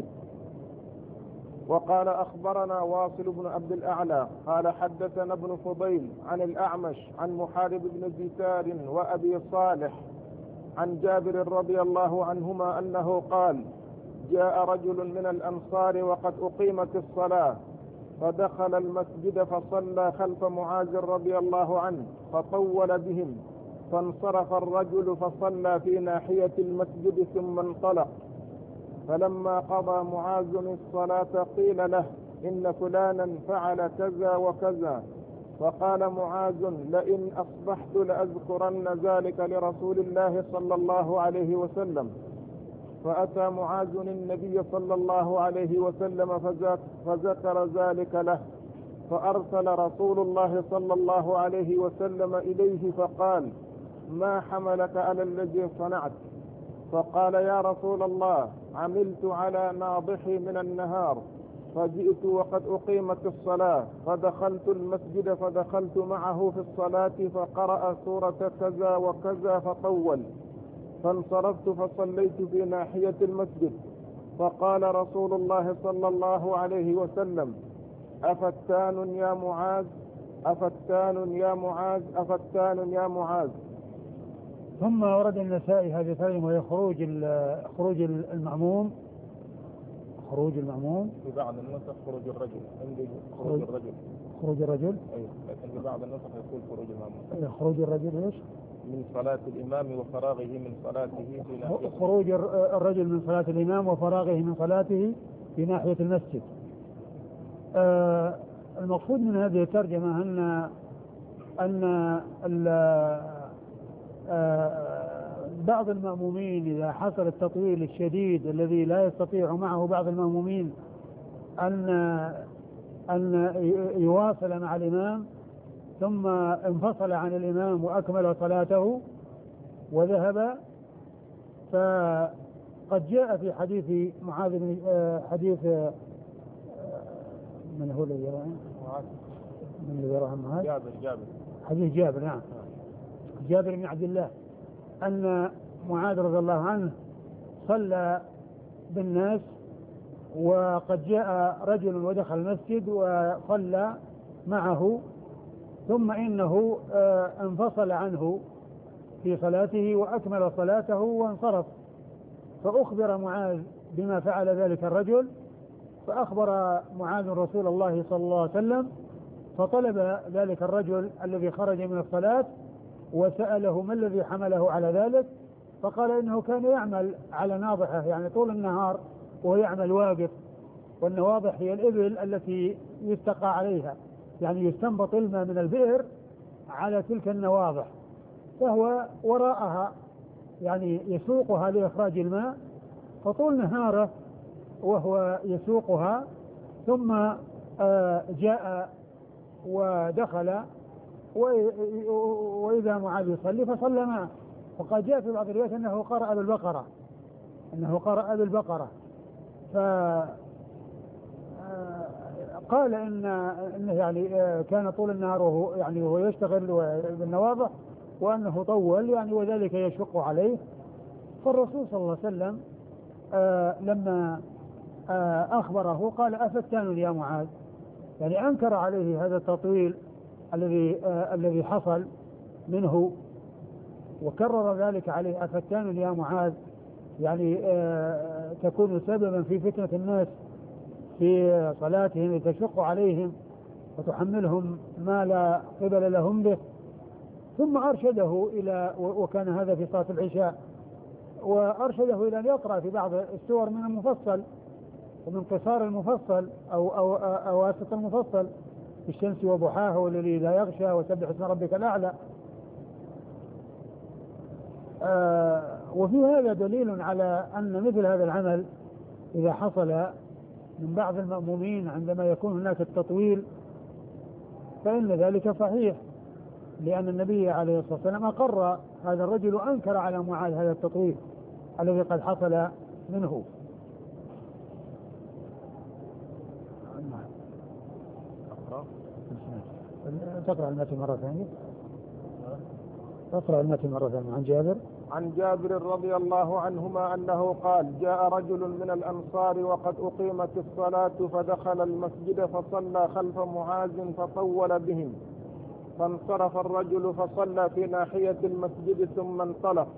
وقال أخبرنا واصل بن عبد الأعلى قال حدثنا ابن فضيل عن الأعمش عن محارب بن زيتار وأبي صالح عن جابر رضي الله عنهما أنه قال جاء رجل من الأنصار وقد أقيمت الصلاة فدخل المسجد فصلى خلف معاذ رضي الله عنه فطول بهم، فانصرف الرجل فصلى في ناحية المسجد ثم انطلق. فلما قضى معاذ الصلاة قيل له إن فلانا فعل كذا وكذا، فقال معاذ لئن أصبحت لأذكرن ذلك لرسول الله صلى الله عليه وسلم. فأتى معاذ النبي صلى الله عليه وسلم فذكر ذلك له، فأرسل رسول الله صلى الله عليه وسلم إليه فقال ما حملك على الذي صنعت؟ فقال يا رسول الله عملت على ناضحي من النهار فجئت وقد أقيمت الصلاة فدخلت المسجد فدخلت معه في الصلاة فقرأ سورة كذا وكذا فطول، فانصرفت فصليت في ناحية المسجد. فقال رسول الله صلى الله عليه وسلم أفتان يا معاذ أفتان يا معاذ أفتان يا معاذ. ثم ورد النسائي هذه الكلمة وهي خروج خروج المأموم خروج المأموم في بعض النسخ خروج الرجل، عندي خروج الرجل خروج الرجل أيوه، لكن في بعض النسخ يقول خروج المأموم. خروج الرجل ايش؟ من صلاة الإمام وفراغه من صلاته في ناحية خروج الرجل من صلاة الإمام وفراغه من صلاته في ناحية المسجد. آه المقصود من هذه الترجمة أن أن آه بعض المأمومين إذا حصل التطويل الشديد الذي لا يستطيع معه بعض المأمومين أن أن يواصل مع الإمام ثم انفصل عن الإمام وأكمل صلاته وذهب، فقد جاء في حديث معاذ بن حديث من هو الذي يراه من الذي يراه معاذ جابر جابر حديث جابر نعم جابر بن عبد الله أن معاذ رضي الله عنه صلى بالناس وقد جاء رجل ودخل المسجد وصلى معه، ثم إنه انفصل عنه في صلاته وأكمل صلاته وانصرف، فأخبر معاذ بما فعل ذلك الرجل، فأخبر معاذ رسول الله صلى الله عليه وسلم فطلب ذلك الرجل الذي خرج من الصلاة وسأله ما الذي حمله على ذلك، فقال إنه كان يعمل على ناضحة يعني طول النهار وهو يعمل واقف، والنواضح هي الإبل التي يستقى عليها، يعني يستنبط الماء من البئر على تلك النواضح، فهو وراءها يعني يسوقها لإخراج الماء، فطول نهاره وهو يسوقها، ثم آه جاء ودخل وإذا معاذ يصلي فصلى معه، وقد جاء في بعض الروايات أنه قرأ بالبقرة أنه قرأ بالبقرة فقال إن إنه يعني كان طول النهار وهو يعني وهو يشتغل بالنواضح، وأنه طول يعني وذلك يشق عليه. فالرسول صلى الله عليه وسلم آه لما آه أخبره قال أفتان يا معاذ، يعني أنكر عليه هذا التطويل الذي آه الذي حصل منه، وكرر ذلك عليه أفتان يا معاذ، يعني آه تكون سببا في فتنة الناس في صلاتهم لتشق عليهم وتحملهم ما لا قبل لهم به. ثم أرشده إلى، وكان هذا في صلاة العشاء، وأرشده إلى أن يقرأ في بعض السور من المفصل ومن قصار المفصل أو أو أواسط المفصل، الشمس وضحاها والليل لا يغشى وسبح اسم ربك الأعلى. آه وفي هذا دليل على أن مثل هذا العمل إذا حصل من بعض المأمومين عندما يكون هناك التطويل فإن ذلك صحيح، لأن النبي عليه الصلاة والسلام أقر هذا الرجل وأنكر على معاذ هذا التطويل الذي قد حصل منه. تقرأ المتن مرة ثانية تقرأ المتن مرة ثانية عن جابر عن جابر رضي الله عنهما أنه قال: جاء رجل من الأنصار وقد أقيمت الصلاة فدخل المسجد فصلى خلف معاذ فطول بهم، فانصرف الرجل فصلى في ناحية المسجد ثم انطلق،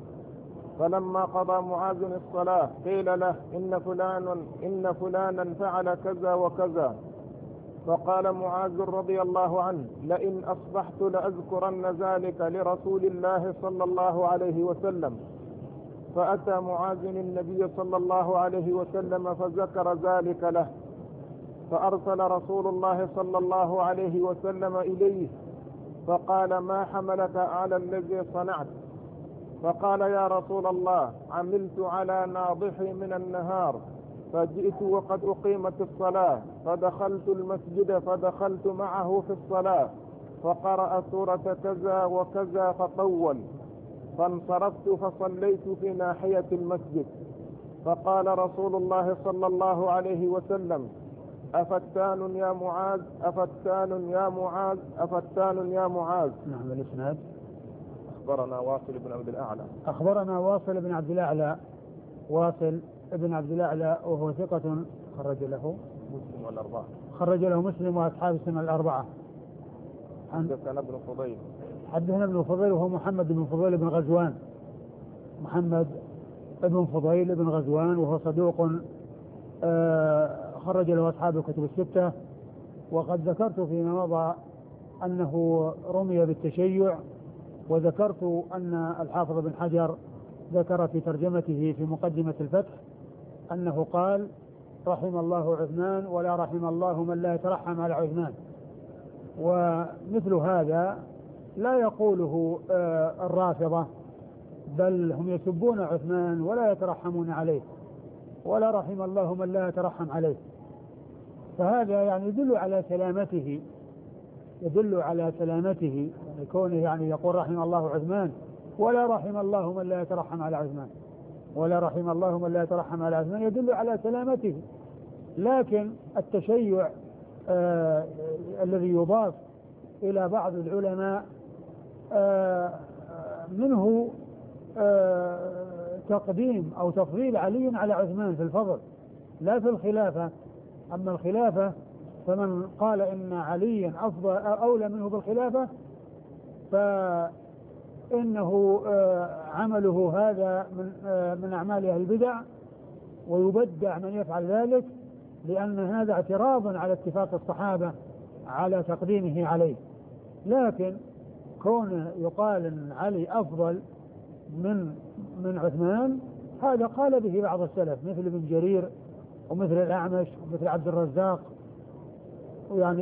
فلما قضى معاذ الصلاة قيل له: إن فلان إن فلانا فعل كذا وكذا، فقال معاذ رضي الله عنه: لئن أصبحت لأذكرن ذلك لرسول الله صلى الله عليه وسلم. فأتى معاذ النبي صلى الله عليه وسلم فذكر ذلك له، فأرسل رسول الله صلى الله عليه وسلم إليه فقال: ما حملك على الذي صنعت؟ فقال: يا رسول الله، عملت على ناضحي من النهار، فجئت وقد أقيمت الصلاة، فدخلت المسجد فدخلت معه في الصلاة، فقرأ سورة كذا وكذا فطول، فانصرفت فصليت في ناحية المسجد. فقال رسول الله صلى الله عليه وسلم: أفتان يا معاذ أفتان يا معاذ أفتان يا معاذ. نعم. الإسناد: أخبرنا واصل بن عبد الأعلى أخبرنا واصل بن عبد الأعلى واصل ابن عبد الأعلى وهو ثقة خرج له مسلم والأربعة خرج له مسلم وأصحاب السنة الأربعة. حدثنا ابن فضيل حدثنا ابن فضيل وهو محمد بن فضيل بن غزوان محمد بن فضيل بن غزوان وهو صدوق آه خرج له أصحاب الكتب الستة. وقد ذكرت فيما مضى أنه رمي بالتشيع، وذكرت أن الحافظ بن حجر ذكر في ترجمته في مقدمة الفتح أنه قال: رحم الله عثمان ولا رحم الله من لا يترحم على عثمان. ومثل هذا لا يقوله آه الرافضة، بل هم يسبون عثمان ولا يترحمون عليه، ولا رحم الله من لا يترحم عليه. فهذا يعني يدل على سلامته يدل على سلامته يعني كونه يعني يقول رحم الله عثمان ولا رحم الله من لا يترحم على عثمان ولا رحم الله من لا يترحم على عثمان، يدل على سلامته. لكن التشيع آه الذي يضاف إلى بعض العلماء آه منه آه تقديم أو تفضيل علي على عثمان في الفضل لا في الخلافة. أما الخلافة فمن قال إن عليا أفضل أولى منه بالخلافة فإنه عمله هذا من من أعمال أهل البدع، ويبدع من يفعل ذلك، لأن هذا اعتراض على اتفاق الصحابة على تقديمه عليه. لكن كون يقال أن علي أفضل من من عثمان هذا قال به بعض السلف مثل ابن جرير ومثل الأعمش ومثل عبد الرزاق يعني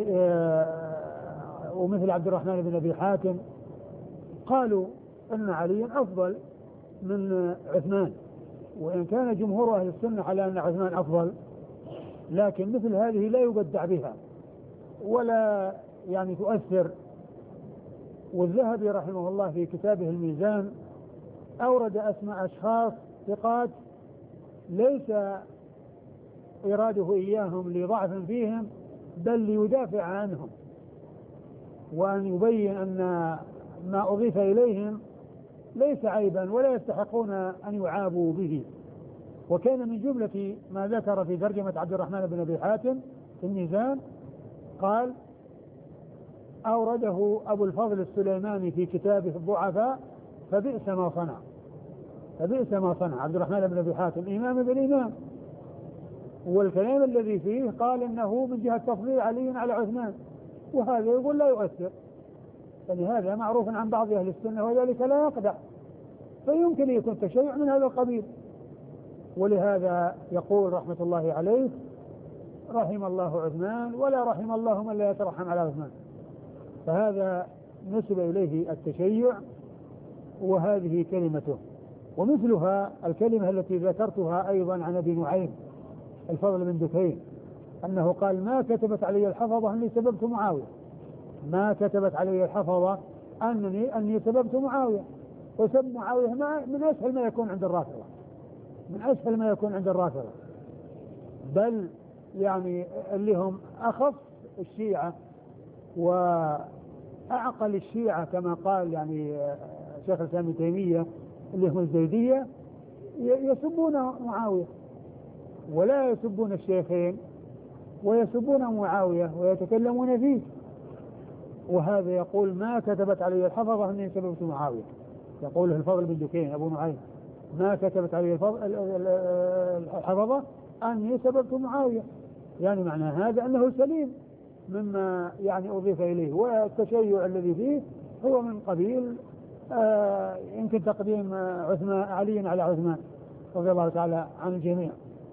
ومثل عبد الرحمن بن أبي حاتم، قالوا أن علي أفضل من عثمان، وإن كان جمهور أهل السنة على أن عثمان أفضل، لكن مثل هذه لا يبدع بها ولا يعني تؤثر. والذهبي رحمه الله في كتابه الميزان أورد أسماء أشخاص ثقات ليس إراده إياهم لضعف فيهم بل ليدافع عنهم، وأن يبين أن ما أضيف إليهم ليس عيبا ولا يستحقون أن يعابوا به. وكان من جملة ما ذكر في ترجمة عبد الرحمن بن أبي حاتم في الميزان قال أورده أبو الفضل السليماني في كتابه الضعفاء فبئس ما صنع، فبئس ما صنع. عبد الرحمن بن أبي حاتم إمام ابن إمام، والكلام الذي فيه قال إنه من جهة تفضيل علي على عثمان، وهذا يقول لا يؤثر، يعني هذا معروف عن بعض أهل السنة وذلك لا يقدح، فيمكن يكون تشيع من هذا القبيل. ولهذا يقول رحمة الله عليه رحم الله عثمان ولا رحم الله من لا يترحم على عثمان، فهذا نسب إليه التشيع وهذه كلمته. ومثلها الكلمة التي ذكرتها أيضا عن أبي نعيم الفضل بن دكين أنه قال ما كتبت علي الحفظة أني سببت معاوية، ما كتبت علي الحفظة أنني أني سببت معاوية، وسب معاوية من أسهل ما يكون عند الرافضة، من أسهل ما يكون عند الرافضة، بل يعني اللي هم أخف الشيعة وأعقل الشيعة كما قال يعني شيخ الإسلام ابن تيمية اللي هم الزيدية يسبون معاوية ولا يسبون الشيخين، ويسبون معاوية ويتكلمون فيه. وهذا يقول ما كتبت علي الحفظة أني سببت معاوية، يقوله الفضل بن دكين أبو نعيم ما كتبت علي الحفظة أني سببت معاوية، يعني معنى هذا أنه سليم مما يعني أضيف إليه. والتشيع الذي فيه هو من قبيل آه يمكن تقديم عثمان علي على عثمان رضي الله تعالى عن الجميع.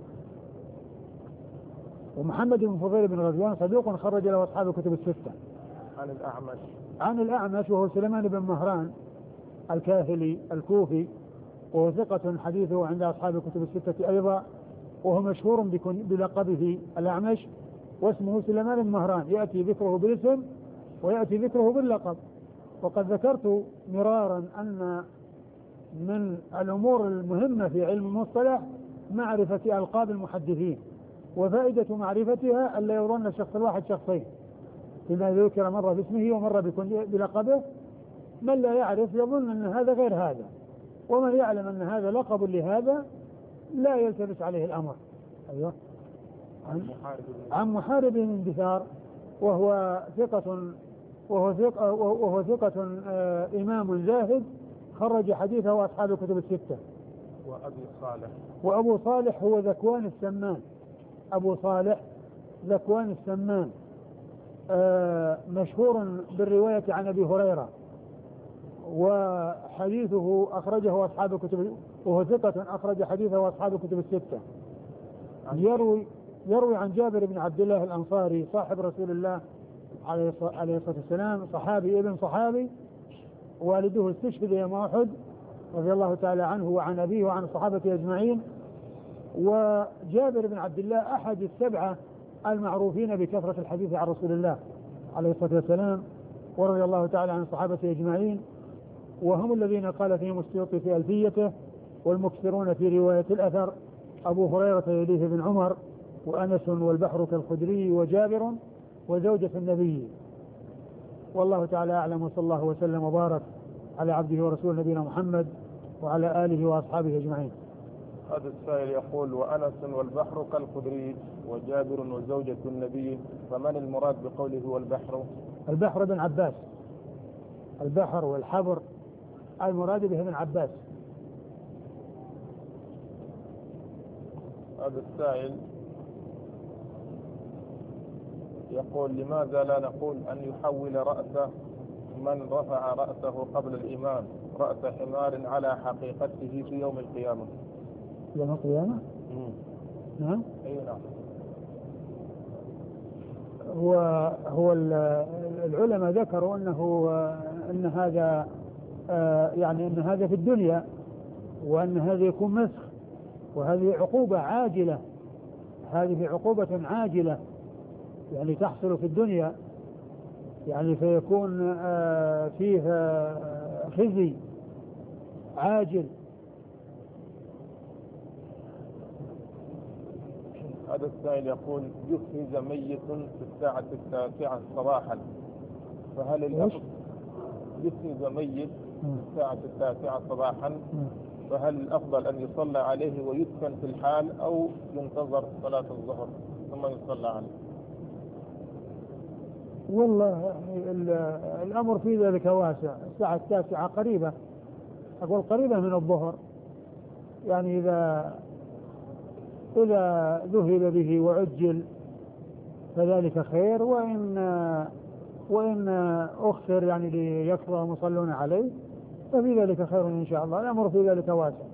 ومحمد بن فضيل بن غزوان صدوق خرج له أصحاب الكتب الستة. عن الأعمش عن الأعمش وهو سليمان بن مهران الكاهلي الكوفي، وهو ثقة حديثه عند أصحاب الكتب الستة أيضا، وهو مشهور بلقبه الأعمش، واسمه سليمان بن مهران، يأتي ذكره بالاسم ويأتي ذكره باللقب. وقد ذكرت مرارا أن من الأمور المهمة في علم المصطلح معرفة ألقاب المحدثين، وفائدة معرفتها ألا يظن الشخص الواحد شخصين، إذا ذكر مرة باسمه ومرة بلقبه، من لا يعرف يظن أن هذا غير هذا، ومن يعلم أن هذا لقب لهذا لا يلتبس عليه الأمر. أيوة. عن, عن محارب بن دثار وهو ثقة وهو ثقة, وهو ثقة آه إمام زاهد خرج حديثه أصحاب الكتب الستة. وأبي صالح وأبو صالح هو ذكوان السمان، أبو صالح ذكوان السمان آه مشهور بالرواية عن أبي هريرة، وحديثه أخرجه أصحاب الكتب، وهو ثقة أخرج حديثه أصحاب الكتب الستة. يروي يروي عن جابر بن عبد الله الأنصاري صاحب رسول الله عليه الصلاة والسلام، صحابي ابن صحابي، والده استشهد يوم أحد رضي الله تعالى عنه وعن أبيه وعن الصحابة أجمعين. وجابر بن عبد الله أحد السبعة المعروفين بكثرة الحديث عن رسول الله عليه الصلاة والسلام، ورضي الله تعالى عن الصحابة أجمعين، وهم الذين قال فيهم السيوطي في ألفيته والمكثرون في رواية الأثر أبو هريرة يليه بن عمر وأنس والبحر كالخدري وجابر وزوجة النبي. والله تعالى أعلم، وصلى الله وسلم وبارك على عبده ورسوله نبينا محمد وعلى آله وأصحابه أجمعين. هذا السائل يقول وأنس والبحر كالخدري وجابر وزوجة النبي، فمن المراد بقوله والبحر؟ البحر بن عباس، البحر والحبر المراد به ابن عباس. هذا السائل يقول لماذا لا نقول أن يحول رأسه من رفع رأسه قبل الإمام رأس حمار على حقيقته في يوم القيامة؟ يوم القيامة؟ نعم. أي نعم. هو هو العلماء ذكروا أنه أن هذا يعني أن هذا في الدنيا، وأن هذا يكون مسخ، وهذه عقوبة عاجلة، هذه عقوبة عاجلة يعني تحصل في الدنيا، يعني فيكون فيها خزي عاجل. هذا السائل يقول جهز ميت في الساعة التاسعة صباحا، فهل الأفضل جهز ميت في الساعة التاسعة صباحا فهل الأفضل أن يصلى عليه ويدفن في الحال أو ينتظر صلاة الظهر ثم يصلى عليه؟ والله الأمر في ذلك واسع. الساعة التاسعة قريبة، أقول قريبة من الظهر، يعني إذا إذا ذهب به وعجل فذلك خير، وإن وإن أخسر يعني ليكثر المصلون عليه ففي ذلك خير إن شاء الله. الأمر في ذلك واسع.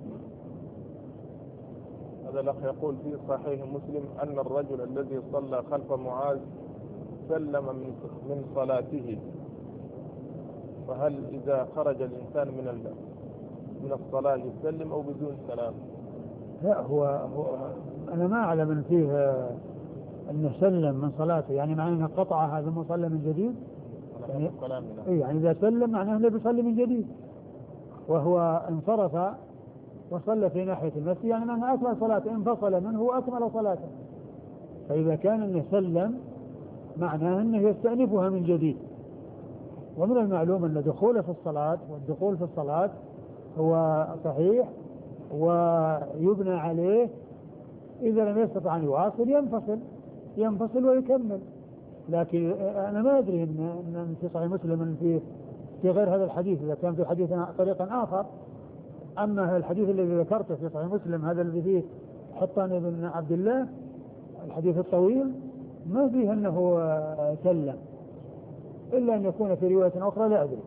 هذا الأخ يقول في صحيح مسلم أن الرجل الذي صلى خلف معاذ سلم من من صلاته، فهل إذا خرج الإنسان من من الصلاة يسلم أو بدون سلام؟ لا، هو, هو أنا ما أعلم أن فيه أنه سلم من صلاته، يعني معناه أنه قطع هذا المصلى من جديد. يعني, يعني إذا سلم معناه أنه بيصلي من جديد، وهو انصرف وصلى في ناحية المسجد، يعني معناه أكمل صلاته، انفصل منه وأكمل صلاته. فإذا كان أنه سلم معناه أنه يستأنفها من جديد. ومن المعلوم أن دخوله في الصلاة والدخول في الصلاة هو صحيح ويبنى عليه، إذا لم يستطع أن يواصل ينفصل ينفصل ويكمل. لكن أنا ما أدري أن في صحيح مسلم أن في في غير هذا الحديث، إذا كان في حديث طريق آخر. أما الحديث الذي ذكرته في صحيح مسلم هذا الذي فيه حطان بن عبد الله الحديث الطويل ما فيه أنه سلم، إلا أن يكون في رواية أخرى لا أدري.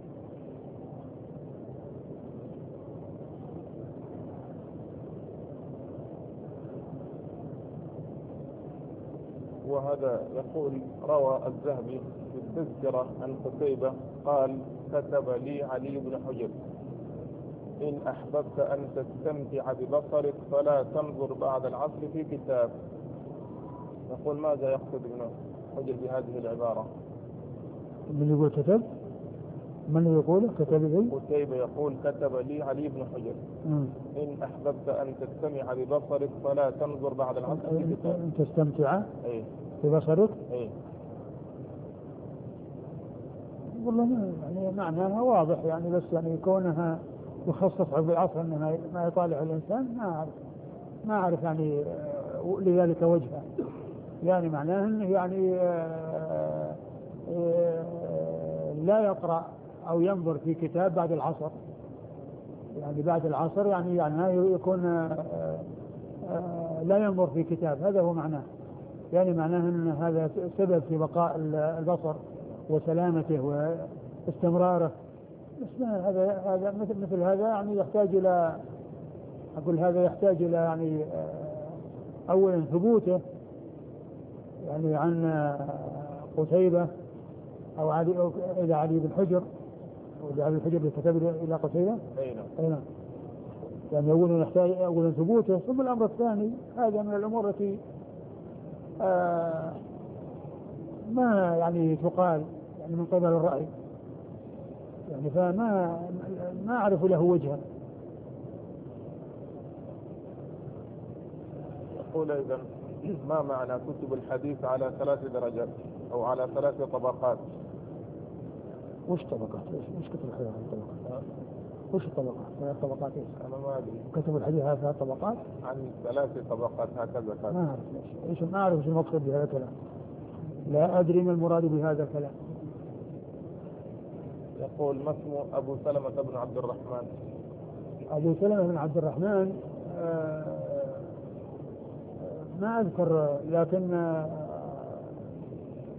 وهذا يقول روى الذهبي في التذكرة عن قتيبة قال كتب لي علي بن حجر إن أحببت أن تستمتع ببصرك فلا تنظر بعد العصر في كتاب. يقول ماذا يقصد ابن حجر بهذه العبارة؟ من يقول كتب؟ من يقول كتب لي؟ قتيبة يقول كتب لي علي بن حجر م. إن أحببت أن تستمع ببصرك فلا تنظر بعد العصر في كتاب. أن تستمتع أي ببصرك؟ أي والله يعني معناها واضح، يعني بس يعني كونها يخصص بالعصر أنها ما يطالع الإنسان ما أعرف ما أعرف يعني لذلك وجهه. يعني معناه أنه يعني لا يقرأ أو ينظر في كتاب بعد العصر، يعني بعد العصر يعني يعني يكون لا ينظر في كتاب، هذا هو معناه. يعني معناه أن هذا سبب في بقاء البصر وسلامته واستمراره. بس هذا هذا مثل مثل هذا يعني يحتاج إلى أقول هذا يحتاج إلى يعني أولا ثبوته، يعني عن قتيبة أو علي أو إلى علي بن حجر أو علي بن حجر كتب إلى قتيبة. أي نعم. يعني أولا يحتاج أولا ثبوته، ثم الأمر الثاني هذا من الأمور التي آه ما يعني تقال يعني من قبل الرأي، يعني فما ما أعرف له وجها. يقول إذن ما معنى كتب الحديث على ثلاث درجات أو على ثلاث طبقات؟ وش طبقات؟ وش كتب الحديث على طبقات؟ وش الطبقات؟ ثلاث طبقات ايش؟ أنا ما أدري. كتب الحديث على ثلاث طبقات؟ عن ثلاث طبقات هكذا كان. ما أعرف ايش ما أعرف ايش المقصود بهذا الكلام. لا أدري ما المراد بهذا الكلام. يقول ما اسم أبو سلمة بن عبد الرحمن؟ أبو سلمة بن عبد الرحمن آه ما أذكر، لكن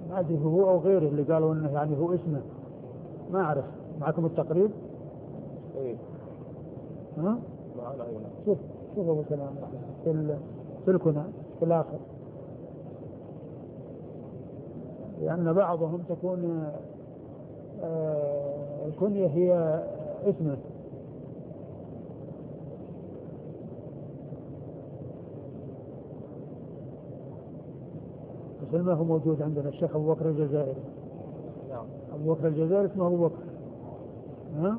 ما أدري هو أو غيره اللي قالوا إنه يعني هو اسمه، ما أعرف. معكم التقريب؟ إيه ها؟ معنا هنا. شوف شوف أبو سلام في ال- في الكنى في الآخر، لأن بعضهم تكون آه الكنية هي اسمه. مثل ما هو موجود عندنا الشيخ أبو بكر الجزائري. نعم. أبو بكر الجزائري اسمه أبو بكر. ها؟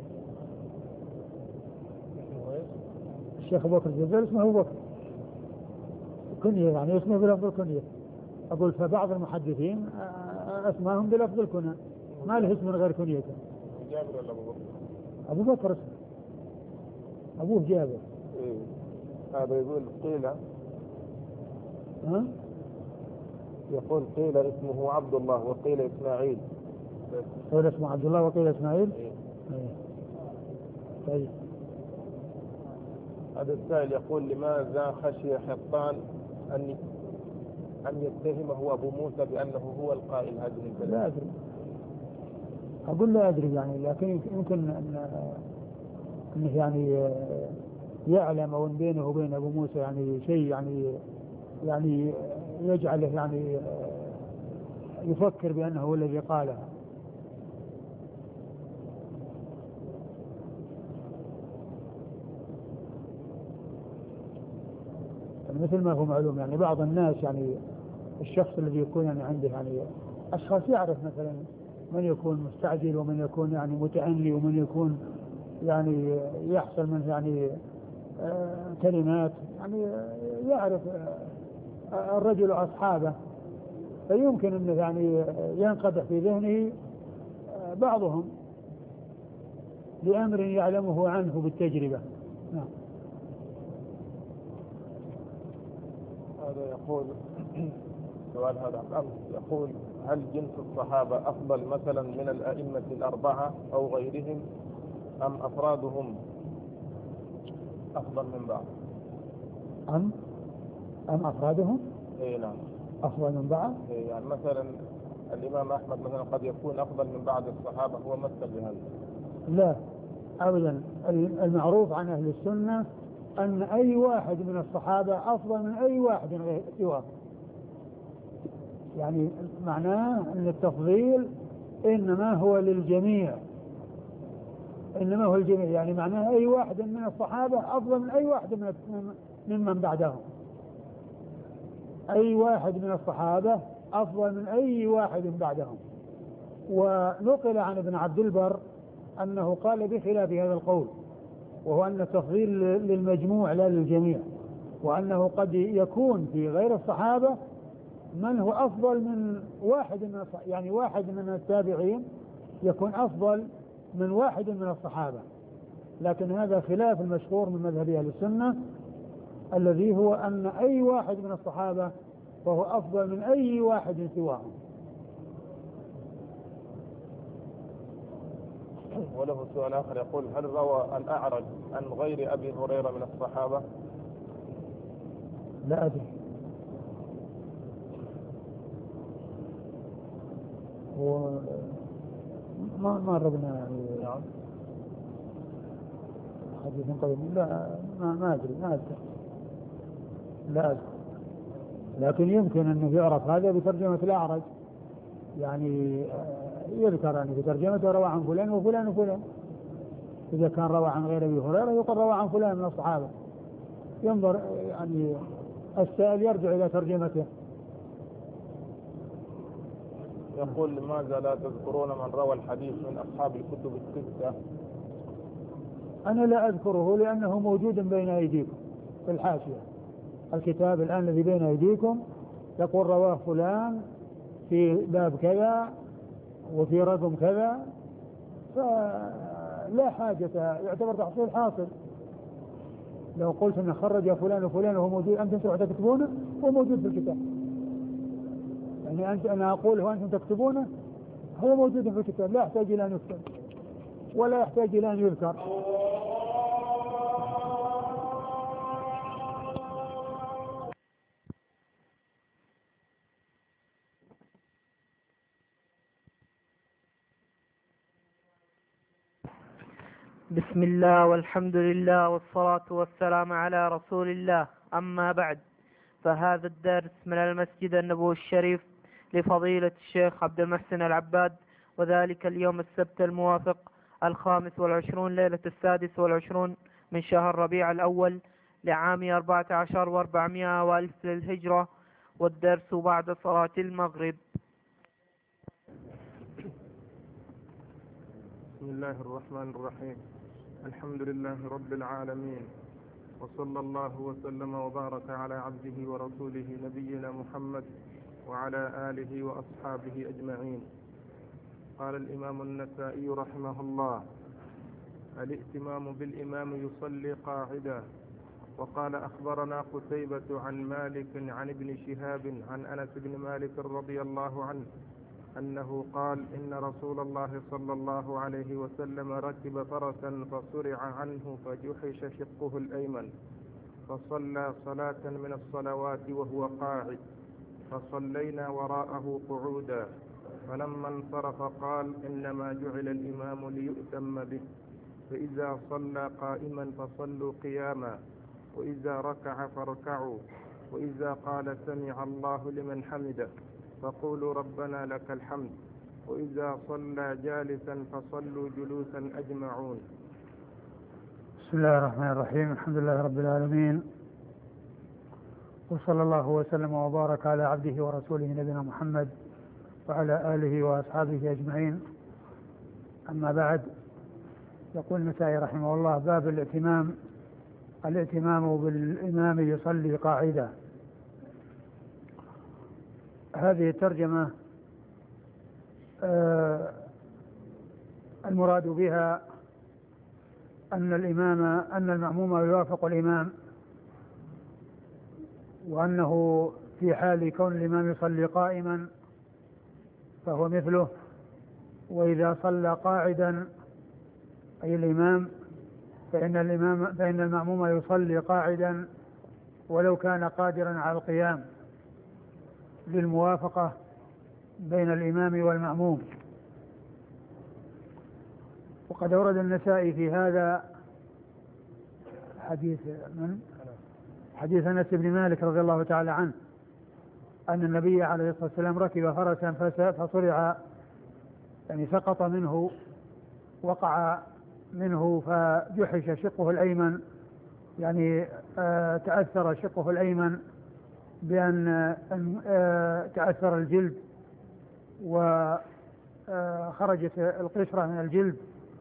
الشيخ أبو بكر الجزائري اسمه أبو بكر كنية، يعني اسمه بلفظ الكنية. أقول فبعض المحدثين أسماهم بلفظ الكنى، ما له اسم غير كنيته. جابر ولا أبو بكر؟ أبو بكر اسمه، أبوه جابر. إيه هذا يقول قيل، ها؟ يقول قيل اسمه عبد الله وقيل إسماعيل. قيل اسمه عبد الله وقيل إسماعيل. إيه. إيه. طيب. هذا السائل يقول لماذا خشي حطان أن أن يتهمه أبو موسى بأنه هو القائل هذه الكلمة؟ لا أدري، أقول لا أدري يعني، لكن يمكن أن أنه يعني يعلم أو بينه وبين أبو موسى يعني شيء يعني يعني يجعله يعني يفكر بأنه هو الذي قالها. مثل ما هو معلوم يعني بعض الناس يعني الشخص الذي يكون يعني عنده يعني أشخاص يعرف مثلا من يكون مستعجل ومن يكون يعني متأني ومن يكون يعني يحصل منه يعني آه كلمات يعني يعرف آه الرجل وأصحابه، فيمكن أنه يعني ينقدح في ذهنه آه بعضهم لأمر يعلمه عنه بالتجربة. نعم. هذا يقول سؤال هذا أمس يقول هل جنس الصحابة أفضل مثلا من الأئمة الأربعة أو غيرهم أم أفرادهم أفضل من بعض؟ أم أم أفرادهم؟ إيه نعم أفضل من بعض؟ إيه يعني مثلا الإمام أحمد مثلا قد يكون أفضل من بعض الصحابة، هو مثل بهذا. لا أبدا، المعروف عن أهل السنة أن أي واحد من الصحابة أفضل من أي واحد غير سواه، يعني معناه أن التفضيل إنما هو للجميع، إنما هو الجميع، يعني معناه أي واحد من الصحابة أفضل من أي واحد من ممن بعدهم، أي واحد من الصحابة أفضل من أي واحد بعدهم. ونقل عن ابن عبد البر أنه قال بخلاف هذا القول، وهو أن التفضيل للمجموع لا للجميع، وأنه قد يكون في غير الصحابة من هو أفضل من واحد من يعني واحد من التابعين يكون أفضل من واحد من الصحابة، لكن هذا خلاف المشهور من مذهب أهل السنة الذي هو أن أي واحد من الصحابة فهو أفضل من أي واحد سواهم. وله سؤال آخر يقول هل روى الأعرج عن غير أبي هريرة من الصحابة؟ لا أدري، وما ما ربنا يعني نعم حديث قديم، لا ما ما أدري ما أدري لا أدري، لكن يمكن أنه يعرف هذا بترجمة الأعرج، يعني يذكر يعني في ترجمته روى عن فلان وفلان وفلان، إذا كان روى عن غير أبي هريرة يقول روى عن فلان من الصحابة، ينظر يعني السائل يرجع إلى ترجمته. يقول لماذا لا تذكرون من روى الحديث من أصحاب الكتب الستة؟ أنا لا أذكره لأنه موجود بين أيديكم في الحاشية، الكتاب الآن الذي بين أيديكم يقول رواه فلان في باب كذا وفي رقم كذا، فلا حاجة، يعتبر تحصيل حاصل. لو قلت أن خرج فلان وفلان وهو موجود أنتم تروح تكتبونه، هو موجود في الكتاب، يعني أنت أنا أقول هو أنتم تكتبونه هو موجود في الكتاب، لا يحتاج إلى أن يكتب ولا يحتاج إلى أن يذكر. بسم الله والحمد لله والصلاة والسلام على رسول الله. أما بعد، فهذا الدرس من المسجد النبوي الشريف لفضيلة الشيخ عبد المحسن العباد، وذلك اليوم السبت الموافق الخامس والعشرون ليلة السادس والعشرون من شهر ربيع الأول لعام أربعة عشر وأربعمائة وألف للهجرة، والدرس بعد صلاة المغرب. بسم الله الرحمن الرحيم. الحمد لله رب العالمين، وصلى الله وسلم وبارك على عبده ورسوله نبينا محمد وعلى آله وأصحابه أجمعين. قال الإمام النسائي رحمه الله: الائتمام بالإمام يصلي قاعدا. وقال أخبرنا قتيبة عن مالك عن ابن شهاب عن أنس بن مالك رضي الله عنه أنه قال: إن رسول الله صلى الله عليه وسلم ركب فرسا فصرع عنه فجحش شقه الأيمن، فصلى صلاة من الصلوات وهو قاعد، فصلينا وراءه قعودا، فلما انصرف قال: إنما جعل الإمام ليؤتم به، فإذا صلى قائما فصلوا قياما، وإذا ركع فاركعوا، وإذا قال سمع الله لمن حمده فقولوا ربنا لك الحمد، وإذا صلى جالسا فصلوا جلوسا أجمعون. بسم الله الرحمن الرحيم. الحمد لله رب العالمين، وصلى الله وسلم وبارك على عبده ورسوله نبينا محمد وعلى آله وأصحابه أجمعين. أما بعد، يقول النسائي رحمه الله: باب الائتمام الائتمام بالإمام يصلي قاعدة. هذه الترجمة آه المراد بها أن الإمام أن المأموم يوافق الإمام، وأنه في حال كون الإمام يصلي قائما فهو مثله، وإذا صلى قاعدا أي الإمام فإن الإمام فإن المأموم يصلي قاعدا ولو كان قادرا على القيام، للموافقة بين الإمام والمأموم. وقد أورد النسائي في هذا حديث من حديث أنس بن مالك رضي الله تعالى عنه أن النبي عليه الصلاة والسلام ركب فرسا فصرع، يعني سقط منه، وقع منه فجحش شقه الأيمن، يعني آه تأثر شقه الأيمن بأن آه تأثر الجلد وخرجت القشرة من الجلد،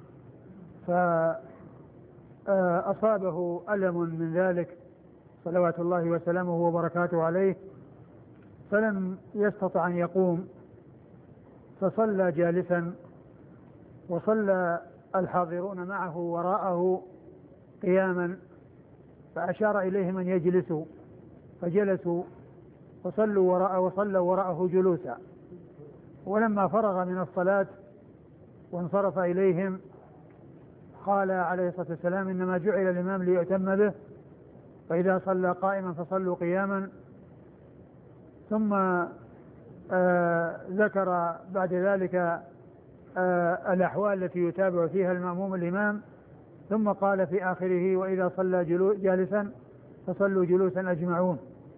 فأصابه ألم من ذلك صلوات الله وسلامه وبركاته عليه، فلم يستطع أن يقوم، فصلى جالسا، وصلى الحاضرون معه وراءه قياما، فأشار إليهم أن يجلسوا فجلسوا، وصلوا وراءه وصلوا وراءه جلوسا. ولما فرغ من الصلاة وانصرف إليهم قال عليه الصلاة والسلام: إنما جعل الإمام ليؤتم به، فإذا صلى قائما فصلوا قياما. ثم آه ذكر بعد ذلك آه الأحوال التي يتابع فيها المأموم الإمام، ثم قال في آخره: وإذا صلى جالسا فصلوا جلوسا أجمعون.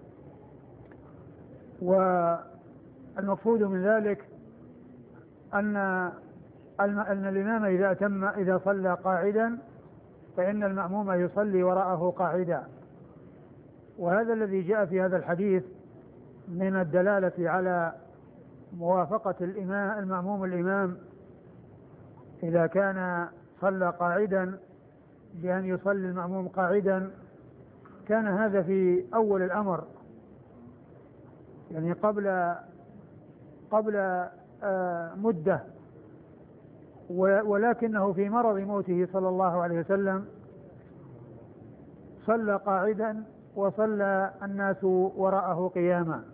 والمقصود من ذلك أن أن الإمام إذا تم إذا صلى قاعدا فإن المأموم يصلي وراءه قاعدا. وهذا الذي جاء في هذا الحديث من الدلالة على موافقة الإمام المأموم الإمام إذا كان صلى قاعدا بأن يصلي المأموم قاعدا، كان هذا في أول الأمر، يعني قبل قبل آه مدة، ولكنه في مرض موته صلى الله عليه وسلم صلى قاعدا وصلى الناس وراءه قياما،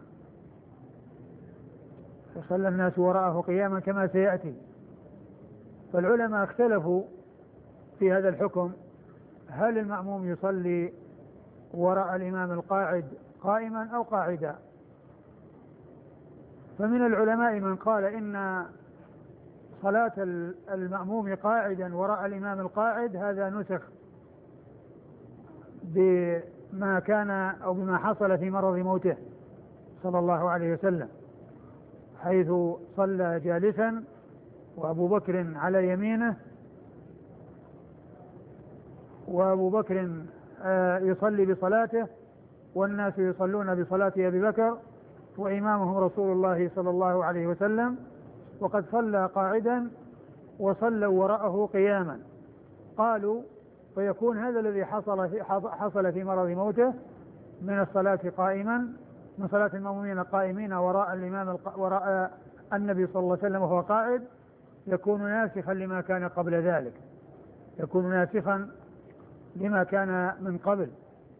وصلى الناس وراءه قياما كما سيأتي. فالعلماء اختلفوا في هذا الحكم: هل المأموم يصلي وراء الإمام القاعد قائما أو قاعدا؟ فمن العلماء من قال إن صلاة المأموم قاعدا وراء الإمام القاعد هذا نسخ بما كان أو بما حصل في مرض موته صلى الله عليه وسلم، حيث صلى جالسا وأبو بكر على يمينه، وأبو بكر يصلي بصلاته والناس يصلون بصلاة أبي بكر وإمامهم رسول الله صلى الله عليه وسلم، وقد صلى قاعدا وصلوا وراءه قياما. قالوا فيكون هذا الذي حصل في, حصل في مرض موته من الصلاة قائما، من صلاة المأمومين قائمين وراء الإمام وراء النبي صلى الله عليه وسلم وهو قاعد، يكون ناسخا لما كان قبل ذلك، يكون ناسخا لما كان من قبل.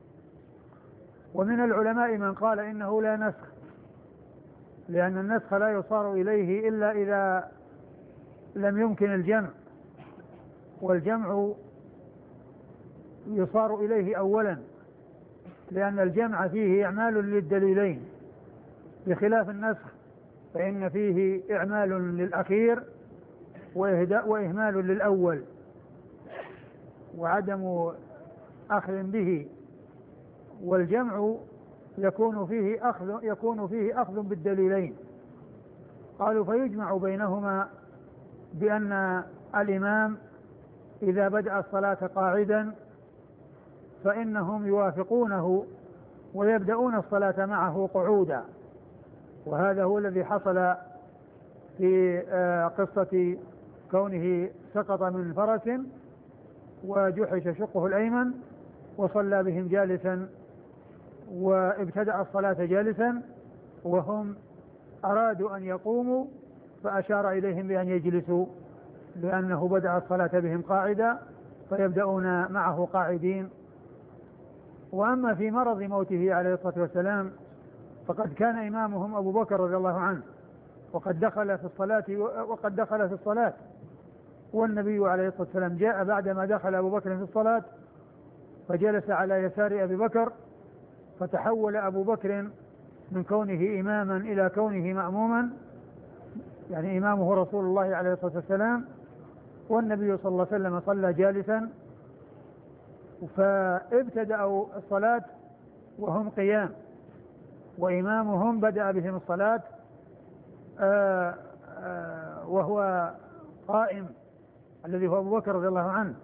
ومن العلماء من قال إنه لا نسخ، لأن النسخ لا يصار إليه إلا إذا لم يمكن الجمع، والجمع يصار إليه أولا، لأن الجمع فيه إعمال للدليلين، بخلاف النسخ فإن فيه إعمال للأخير وإهمال للأول وعدم أخذ به. والجمع يكون فيه أخذ يكون فيه أخذ بالدليلين. قالوا فيجمع بينهما بأن الإمام إذا بدأ الصلاة قاعدا فإنهم يوافقونه ويبدأون الصلاة معه قعودا، وهذا هو الذي حصل في قصة كونه سقط من فرس وجحش شقه الأيمن وصلى بهم جالسا، وابتدأ الصلاة جالسا وهم أرادوا أن يقوموا فأشار إليهم بأن يجلسوا، لأنه بدأ الصلاة بهم قاعدا فيبدأون معه قاعدين. وأما في مرض موته عليه الصلاة والسلام فقد كان إمامهم أبو بكر رضي الله عنه، وقد دخل في الصلاة وقد دخل في الصلاة والنبي عليه الصلاة والسلام جاء بعدما دخل أبو بكر في الصلاة فجلس على يسار أبي بكر، فتحول أبو بكر من كونه إماما إلى كونه مأموما، يعني إمامه رسول الله عليه الصلاة والسلام، والنبي صلى الله عليه وسلم صلى جالسا، فابتدأوا الصلاة وهم قيام، وإمامهم بدأ بهم الصلاة آآ آآ وهو قائم الذي هو أبو بكر رضي الله عنه.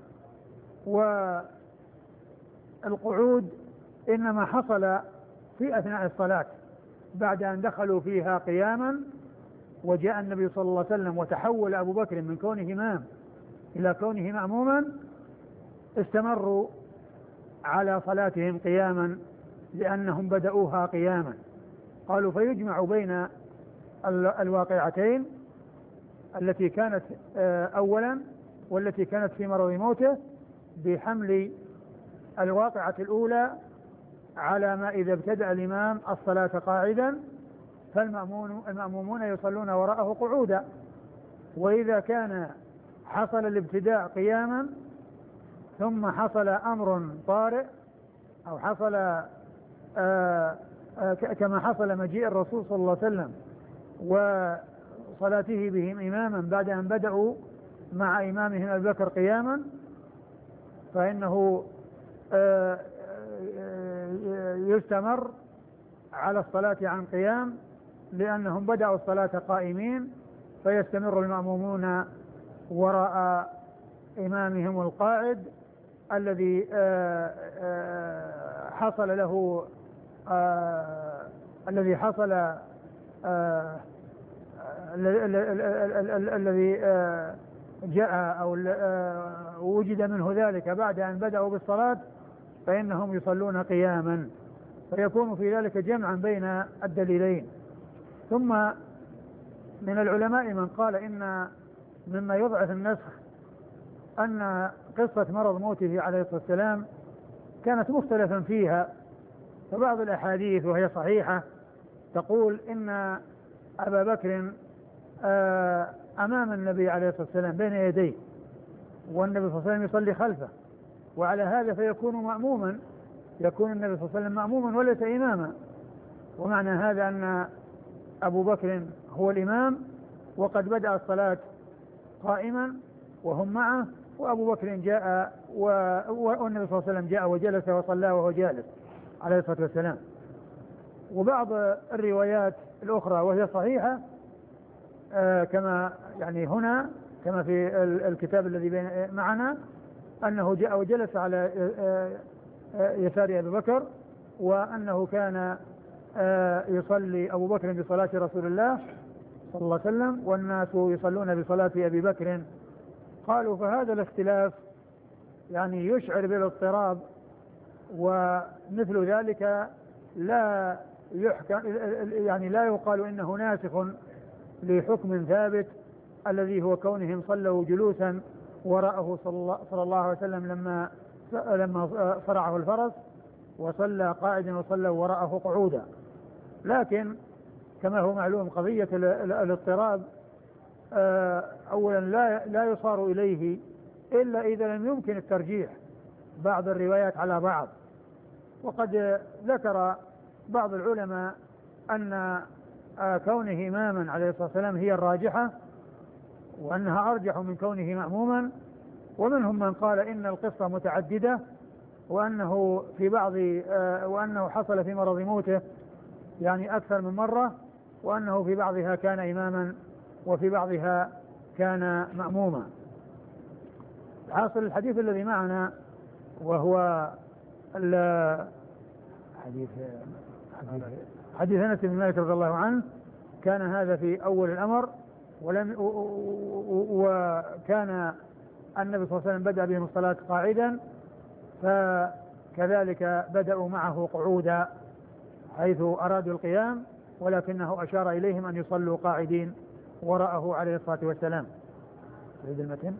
والقعود إنما حصل في أثناء الصلاة بعد أن دخلوا فيها قياما، وجاء النبي صلى الله عليه وسلم وتحول أبو بكر من كونه إمام إلى كونه مأموما، استمروا على صلاتهم قياما لأنهم بدأوها قياما. قالوا فيجمع بين الواقعتين التي كانت أولا والتي كانت في مرض موته بحمل الواقعة الأولى على ما إذا ابتدأ الإمام الصلاة قاعدا فالمأمومون يصلون وراءه قعودا، وإذا كان حصل الابتداء قياما ثم حصل أمر طارئ أو حصل آآ آآ كما حصل مجيء الرسول صلى الله عليه وسلم وصلاته بهم إماما بعد أن بدأوا مع إمامهم أبي بكر قياما، فإنه يستمر على الصلاة عن قيام لأنهم بدأوا الصلاة قائمين، فيستمر المأمومون وراء إمامهم القاعد الذي حصل له الذي حصل الذي جاء أو وجد منه ذلك بعد أن بدأوا بالصلاة، فإنهم يصلون قياما، فيكون في ذلك جمعا بين الدليلين. ثم من العلماء من قال إن مما يضعف النسخ أن قصة مرض موته عليه الصلاة والسلام كانت مختلفا فيها، فبعض الأحاديث وهي صحيحة تقول إن أبا بكر أمام النبي عليه الصلاة والسلام بين يديه، والنبي صلى الله عليه وسلم يصلي خلفه، وعلى هذا فيكون مأموما، يكون النبي صلى الله عليه وسلم مأموما وليس إماما. ومعنى هذا أن أبو بكر هو الإمام وقد بدأ الصلاة قائما وهم معه، وأبو بكر جاء والنبي صلى الله عليه وسلم جاء وجلس وصلى وهو جالس عليه الصلاة والسلام. وبعض الروايات الأخرى وهي صحيحة آه كما يعني هنا كما في الكتاب الذي بين معنا أنه جاء وجلس على آه آه يسار أبي بكر، وأنه كان آه يصلي أبو بكر بصلاة رسول الله صلى الله عليه وسلم والناس يصلون بصلاة أبي بكر. قالوا فهذا الاختلاف يعني يشعر بالاضطراب، ومثل ذلك لا يحكم يعني لا يقال إنه ناسخ لحكم ثابت الذي هو كونهم صلوا جلوسا وراءه صلى الله عليه وسلم لما لما صرعه الفرس، وصلى قاعدا وصلى وراءه قعودا. لكن كما هو معلوم قضية الاضطراب أولا لا لا يصار إليه إلا إذا لم يمكن الترجيح بعض الروايات على بعض. وقد ذكر بعض العلماء أن كونه إماما عليه الصلاة والسلام هي الراجحة، وأنها أرجح من كونه مأموما. ومنهم من قال إن القصة متعددة، وأنه في بعض وأنه حصل في مرض موته يعني أكثر من مرة، وأنه في بعضها كان إماما وفي بعضها كان مأموما. حاصل الحديث الذي معنا وهو حديث حديث أنس بن مالك رضي الله عنه، كان هذا في أول الأمر، ولم وكان النبي صلى الله عليه وسلم بدأ بهم الصلاة قاعدا، فكذلك بدأوا معه قعودا حيث أرادوا القيام، ولكنه أشار إليهم أن يصلوا قاعدين وراءه عليه الصلاة والسلام. تريد المتن؟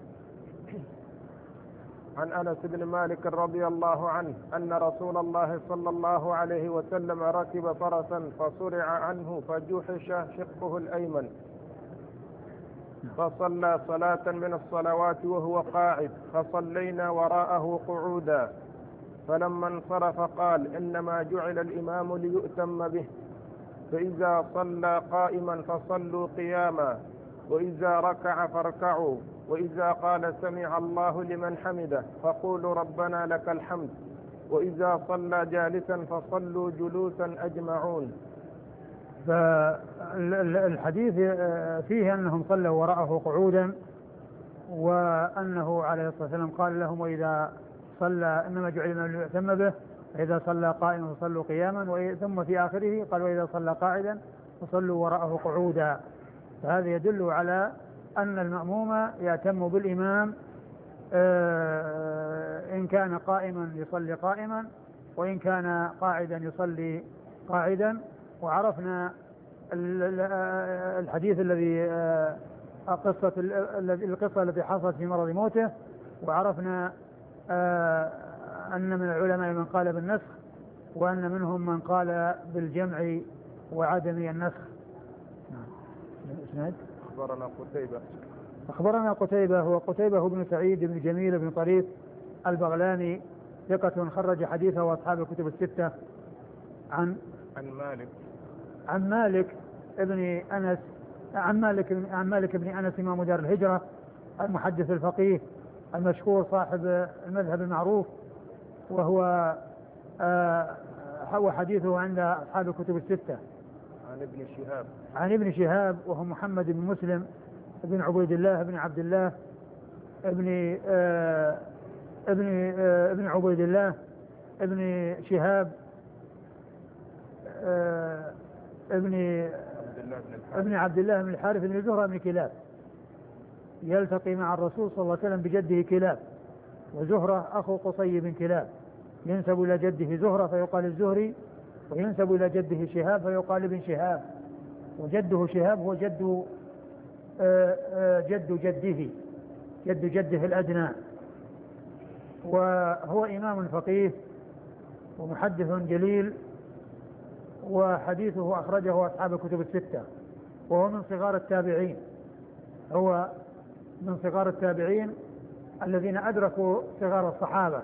عن أنس بن مالك رضي الله عنه أن رسول الله صلى الله عليه وسلم ركب فرسا فصرع عنه فجحش شقه الأيمن، فصلى صلاة من الصلوات وهو قاعد، فصلينا وراءه قعودا، فلما انصرف قال إنما جعل الإمام ليؤتم به، فإذا صلى قائما فصلوا قياما، وإذا ركع فاركعوا، وإذا قال سمع الله لمن حمده فقولوا ربنا لك الحمد، وإذا صلى جالسا فصلوا جلوسا أجمعون. فالحديث فيه أنهم صلوا وراءه قعودا، وأنه عليه الصلاة والسلام قال لهم وإذا صلى إنما جعل الإمام ليؤتم به، فإذا صلى قائما فصلوا قياما، ثم في آخره قال وإذا صلى قاعدا فصلوا وراءه قعودا. فهذا يدل على أن المأموم يأتم بالإمام إن كان قائما يصلي قائما، وإن كان قاعدا يصلي قاعدا. وعرفنا الحديث الذي قصة القصة التي حصلت في مرض موته، وعرفنا أن من العلماء من قال بالنسخ، وأن منهم من قال بالجمع وعدم النسخ. نعم. أخبرنا قتيبة أخبرنا قتيبة هو قتيبة بن سعيد بن جميل بن طريف البغلاني، ثقة خرج حديثه وأصحاب الكتب الستة. عن عن مالك عن مالك ابن أنس عن مالك عن مالك بن أنس إمام دار الهجرة المحدث الفقيه المشهور صاحب المذهب المعروف، وهو آه حديثه عند أصحاب الكتب الستة. عن ابن شهاب عن ابن شهاب وهو محمد بن مسلم بن عبيد الله بن عبد الله ابن آه ابن آه ابن عبيد الله ابن شهاب آه ابن ابن عبد الله بن الحارث بن زهرة بن كلاب، يلتقي مع الرسول صلى الله عليه وسلم بجده كلاب، وزهرة أخو قصي بن كلاب، ينسب إلى جده زهرة فيقال الزهري، وينسب إلى جده شهاب فيقال ابن شهاب، وجده شهاب هو جد آآ آآ جد جده جد جده الأدنى، وهو إمام فقيه ومحدث جليل، وحديثه أخرجه أصحاب الكتب الستة، وهو من صغار التابعين هو من صغار التابعين الذين أدركوا صغار الصحابة.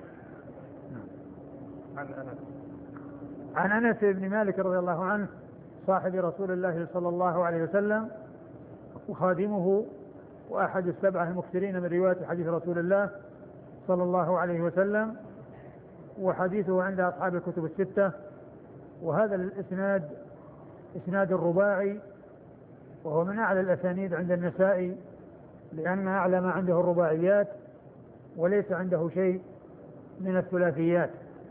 عن أنس عن أنس بن مالك رضي الله عنه صاحب رسول الله صلى الله عليه وسلم وخادمه وأحد السبعة المكثرين من رواية حديث رسول الله صلى الله عليه وسلم، وحديثه عند أصحاب الكتب الستة. وهذا الإسناد إسناد الرباعي، وهو من أعلى الأسانيد عند النسائي، لأن أعلى ما عنده الرباعيات وليس عنده شيء من الثلاثيات.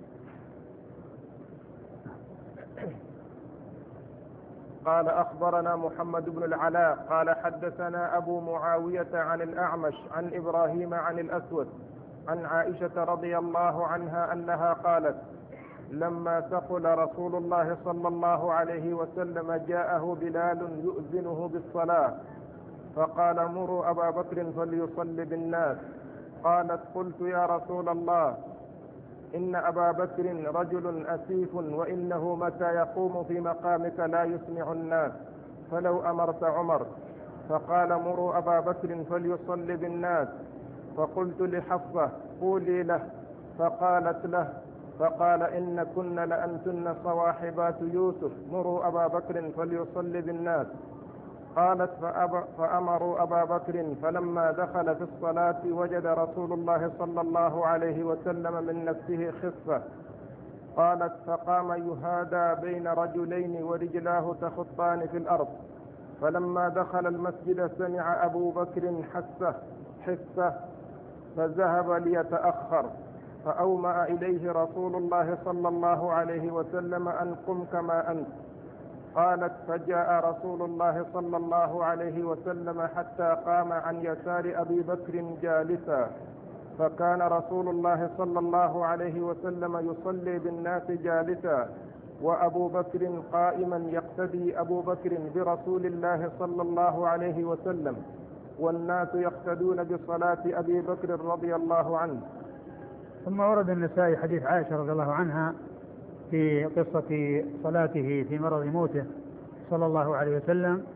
قال أخبرنا محمد بن العلاء قال حدثنا أبو معاوية عن الأعمش عن إبراهيم عن الأسود عن عائشة رضي الله عنها أنها قالت: لما ثقل رسول الله صلى الله عليه وسلم جاءه بلال يؤذنه بالصلاة فقال: مروا أبا بكر فليصلي بالناس. قالت: قلت يا رسول الله إن أبا بكر رجل أسيف، وإنه متى يقوم في مقامك لا يسمع الناس، فلو أمرت عمر. فقال: مروا أبا بكر فليصلي بالناس. فقلت لحفصة: قولي له. فقالت له فقال: إن كن لأنتن صواحبات يوسف، مروا أبا بكر فليصلي بالناس. قالت: فأمروا أبا بكر، فلما دخل في الصلاة وجد رسول الله صلى الله عليه وسلم من نفسه خفة. قالت: فقام يهادى بين رجلين ورجلاه تخطان في الأرض. فلما دخل المسجد سمع أبو بكر حسه حسه فذهب ليتأخر، فأومأ إليه رسول الله صلى الله عليه وسلم أن قم كما أنت. قالت: فجاء رسول الله صلى الله عليه وسلم حتى قام عن يسار أبي بكر جالسا، فكان رسول الله صلى الله عليه وسلم يصلي بالناس جالسا، وأبو بكر قائما يقتدي أبو بكر برسول الله صلى الله عليه وسلم، والناس يقتدون بصلاة أبي بكر رضي الله عنه. ثم ورد النسائي حديث عائشة رضي الله عنها في قصة صلاته في مرض موته صلى الله عليه وسلم،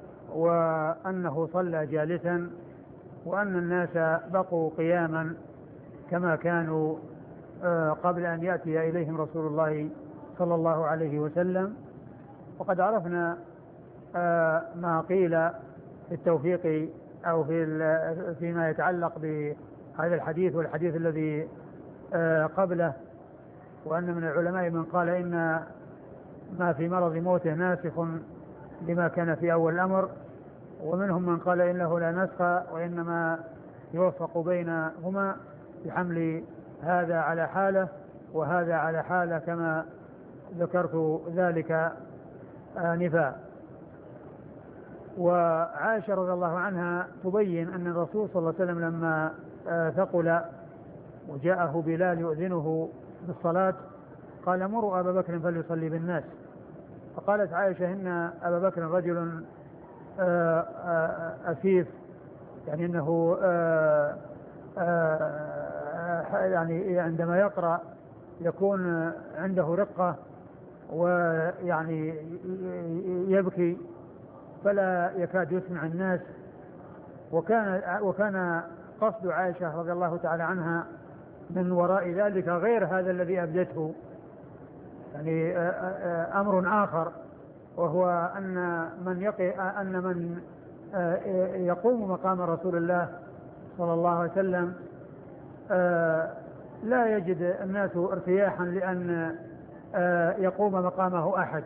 وأنه صلى جالسا، وأن الناس بقوا قياما كما كانوا قبل أن يأتي إليهم رسول الله صلى الله عليه وسلم. وقد عرفنا ما قيل في التوفيق أو في فيما يتعلق بهذا الحديث والحديث الذي قبله، وأن من العلماء من قال إن ما في مرض موته ناسخ لما كان في أول الأمر، ومنهم من قال إنه لا نسخ وإنما يوفق بينهما بحمل هذا على حالة وهذا على حالة كما ذكرت ذلك آنفا. وعائشة رضي الله عنها تبين أن الرسول صلى الله عليه وسلم لما ثقل وجاءه بلال يؤذنه بالصلاة قال: مروا أبا بكر فليصلي بالناس. فقالت عائشة: إن أبا بكر رجل أسيف، يعني أنه يعني عندما يقرأ يكون عنده رقة ويعني يبكي فلا يكاد يسمع الناس. وكان وكان قصد عائشة رضي الله تعالى عنها من وراء ذلك غير هذا الذي أبدته، يعني أمر آخر، وهو أن من يقي أن من يقوم مقام رسول الله صلى الله عليه وسلم لا يجد الناس ارتياحا لأن يقوم مقامه أحد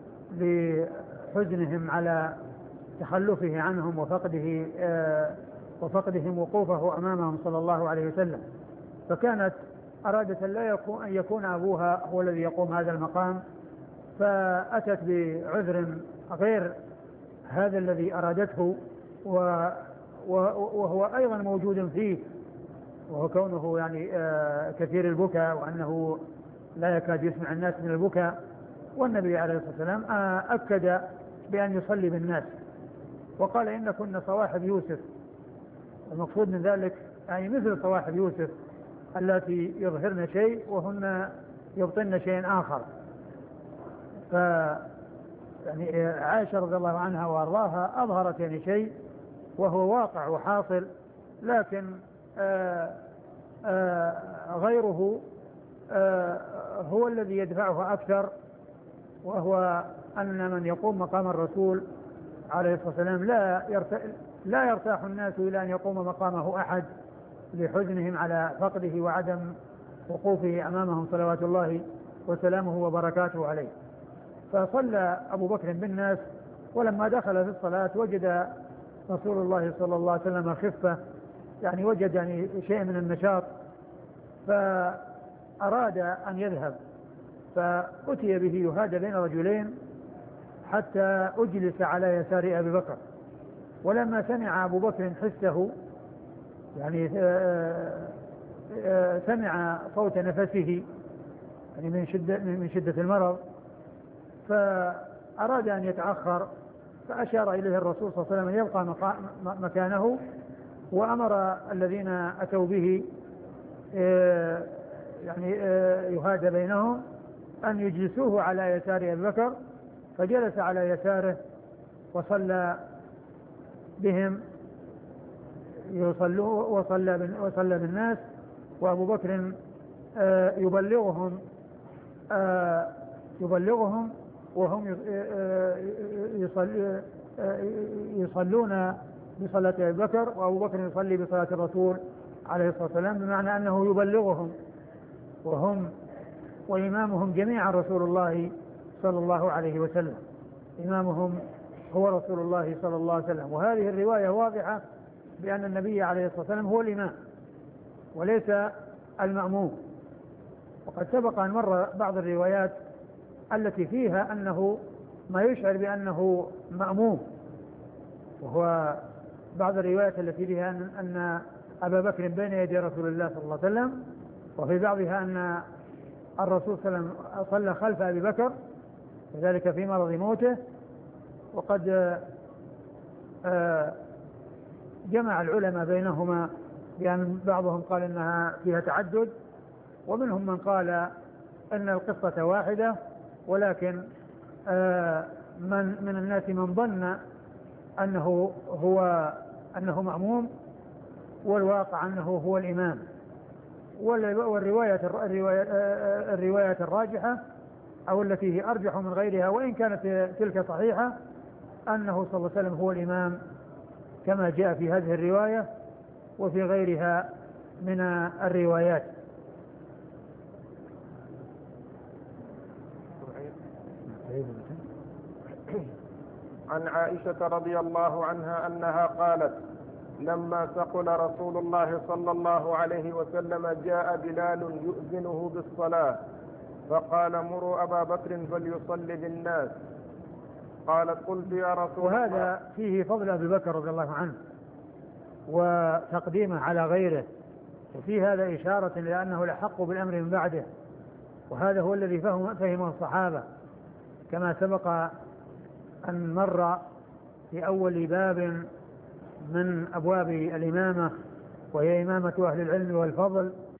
لحزنهم على تخلفه عنهم وفقده وفقدهم وقوفه أمامهم صلى الله عليه وسلم. فكانت أرادت أن لا يكون أن يكون أبوها هو الذي يقوم هذا المقام، فأتت بعذر غير هذا الذي أرادته، وهو أيضا موجود فيه، وهو كونه يعني كثير البكاء وأنه لا يكاد يسمع الناس من البكاء. والنبي عليه الصلاة والسلام أكد بأن يصلي بالناس، وقال: إن كنا صواحب يوسف. المقصود من ذلك يعني مثل صواحب يوسف التي يظهرن شيء وهن يبطن شيء آخر. ف يعني عائشة رضي الله عنها وأرضاها أظهرت يعني شيء وهو واقع وحاصل، لكن آآ آآ غيره هو الذي يدفعه أكثر، وهو أن من يقوم مقام الرسول عليه الصلاة والسلام لا لا يرتاح الناس إلى أن يقوم مقامه أحد لحزنهم على فقده وعدم وقوفه أمامهم صلوات الله وسلامه وبركاته عليه. فصلى أبو بكر بالناس، ولما دخل في الصلاة وجد رسول الله صلى الله عليه وسلم خفة، يعني وجد يعني شيء من النشاط، فأراد أن يذهب، فأتي به يهادى بين رجلين حتى أجلس على يسار أبي بكر. ولما سمع أبو بكر حسه، يعني سمع صوت نفسه يعني من شدة, من شدة المرض، فأراد أن يتأخر، فأشار إليه الرسول صلى الله عليه وسلم أن يبقى مكانه، وأمر الذين أتوا به يعني يهادى بينهم أن يجلسوه على يسار أبي بكر، فجلس على يساره وصلى بهم يصلوا وصلى وصلى بالناس، وأبو بكر يبلغهم يبلغهم وهم يصلون بصلاة أبي بكر، وأبو بكر يصلي بصلاة الرسول عليه الصلاة والسلام، بمعنى أنه يبلغهم وهم وإمامهم جميعا رسول الله صلى الله عليه وسلم. إمامهم هو رسول الله صلى الله عليه وسلم. وهذه الرواية واضحة بأن النبي عليه الصلاة والسلام هو الإمام وليس المأموم. وقد سبق أن مر بعض الروايات التي فيها أنه ما يشعر بأنه مأموم، وهو بعض الروايات التي فيها أن أبا بكر بين يدي رسول الله صلى الله عليه وسلم، وفي بعضها أن الرسول صلى الله عليه وسلم صلى خلف أبي بكر وذلك في مرض موته. وقد جمع العلماء بينهما، بأن بعضهم قال إنها فيها تعدد، ومنهم من قال أن القصة واحدة، ولكن من من الناس من ظن أنه هو أنه مأموم، والواقع أنه هو الإمام. والرواية الرواية الرواية الراجحة أو التي هي أرجح من غيرها وإن كانت تلك صحيحة، أنه صلى الله عليه وسلم هو الإمام كما جاء في هذه الرواية وفي غيرها من الروايات. عن عائشة رضي الله عنها أنها قالت: لما ثقل رسول الله صلى الله عليه وسلم جاء بلال يؤذنه بالصلاة، فقال: مروا أبا بكر فليصلي بالناس. قالت: قلت يا رسول الله. وهذا فيه فضل أبي بكر رضي الله عنه وتقديمه على غيره، وفي هذا إشارة إلى أنه الأحق بالأمر من بعده، وهذا هو الذي فهم فهمه الصحابة، كما سبق أن مر في أول باب من أبواب الإمامة، وهي إمامة أهل العلم والفضل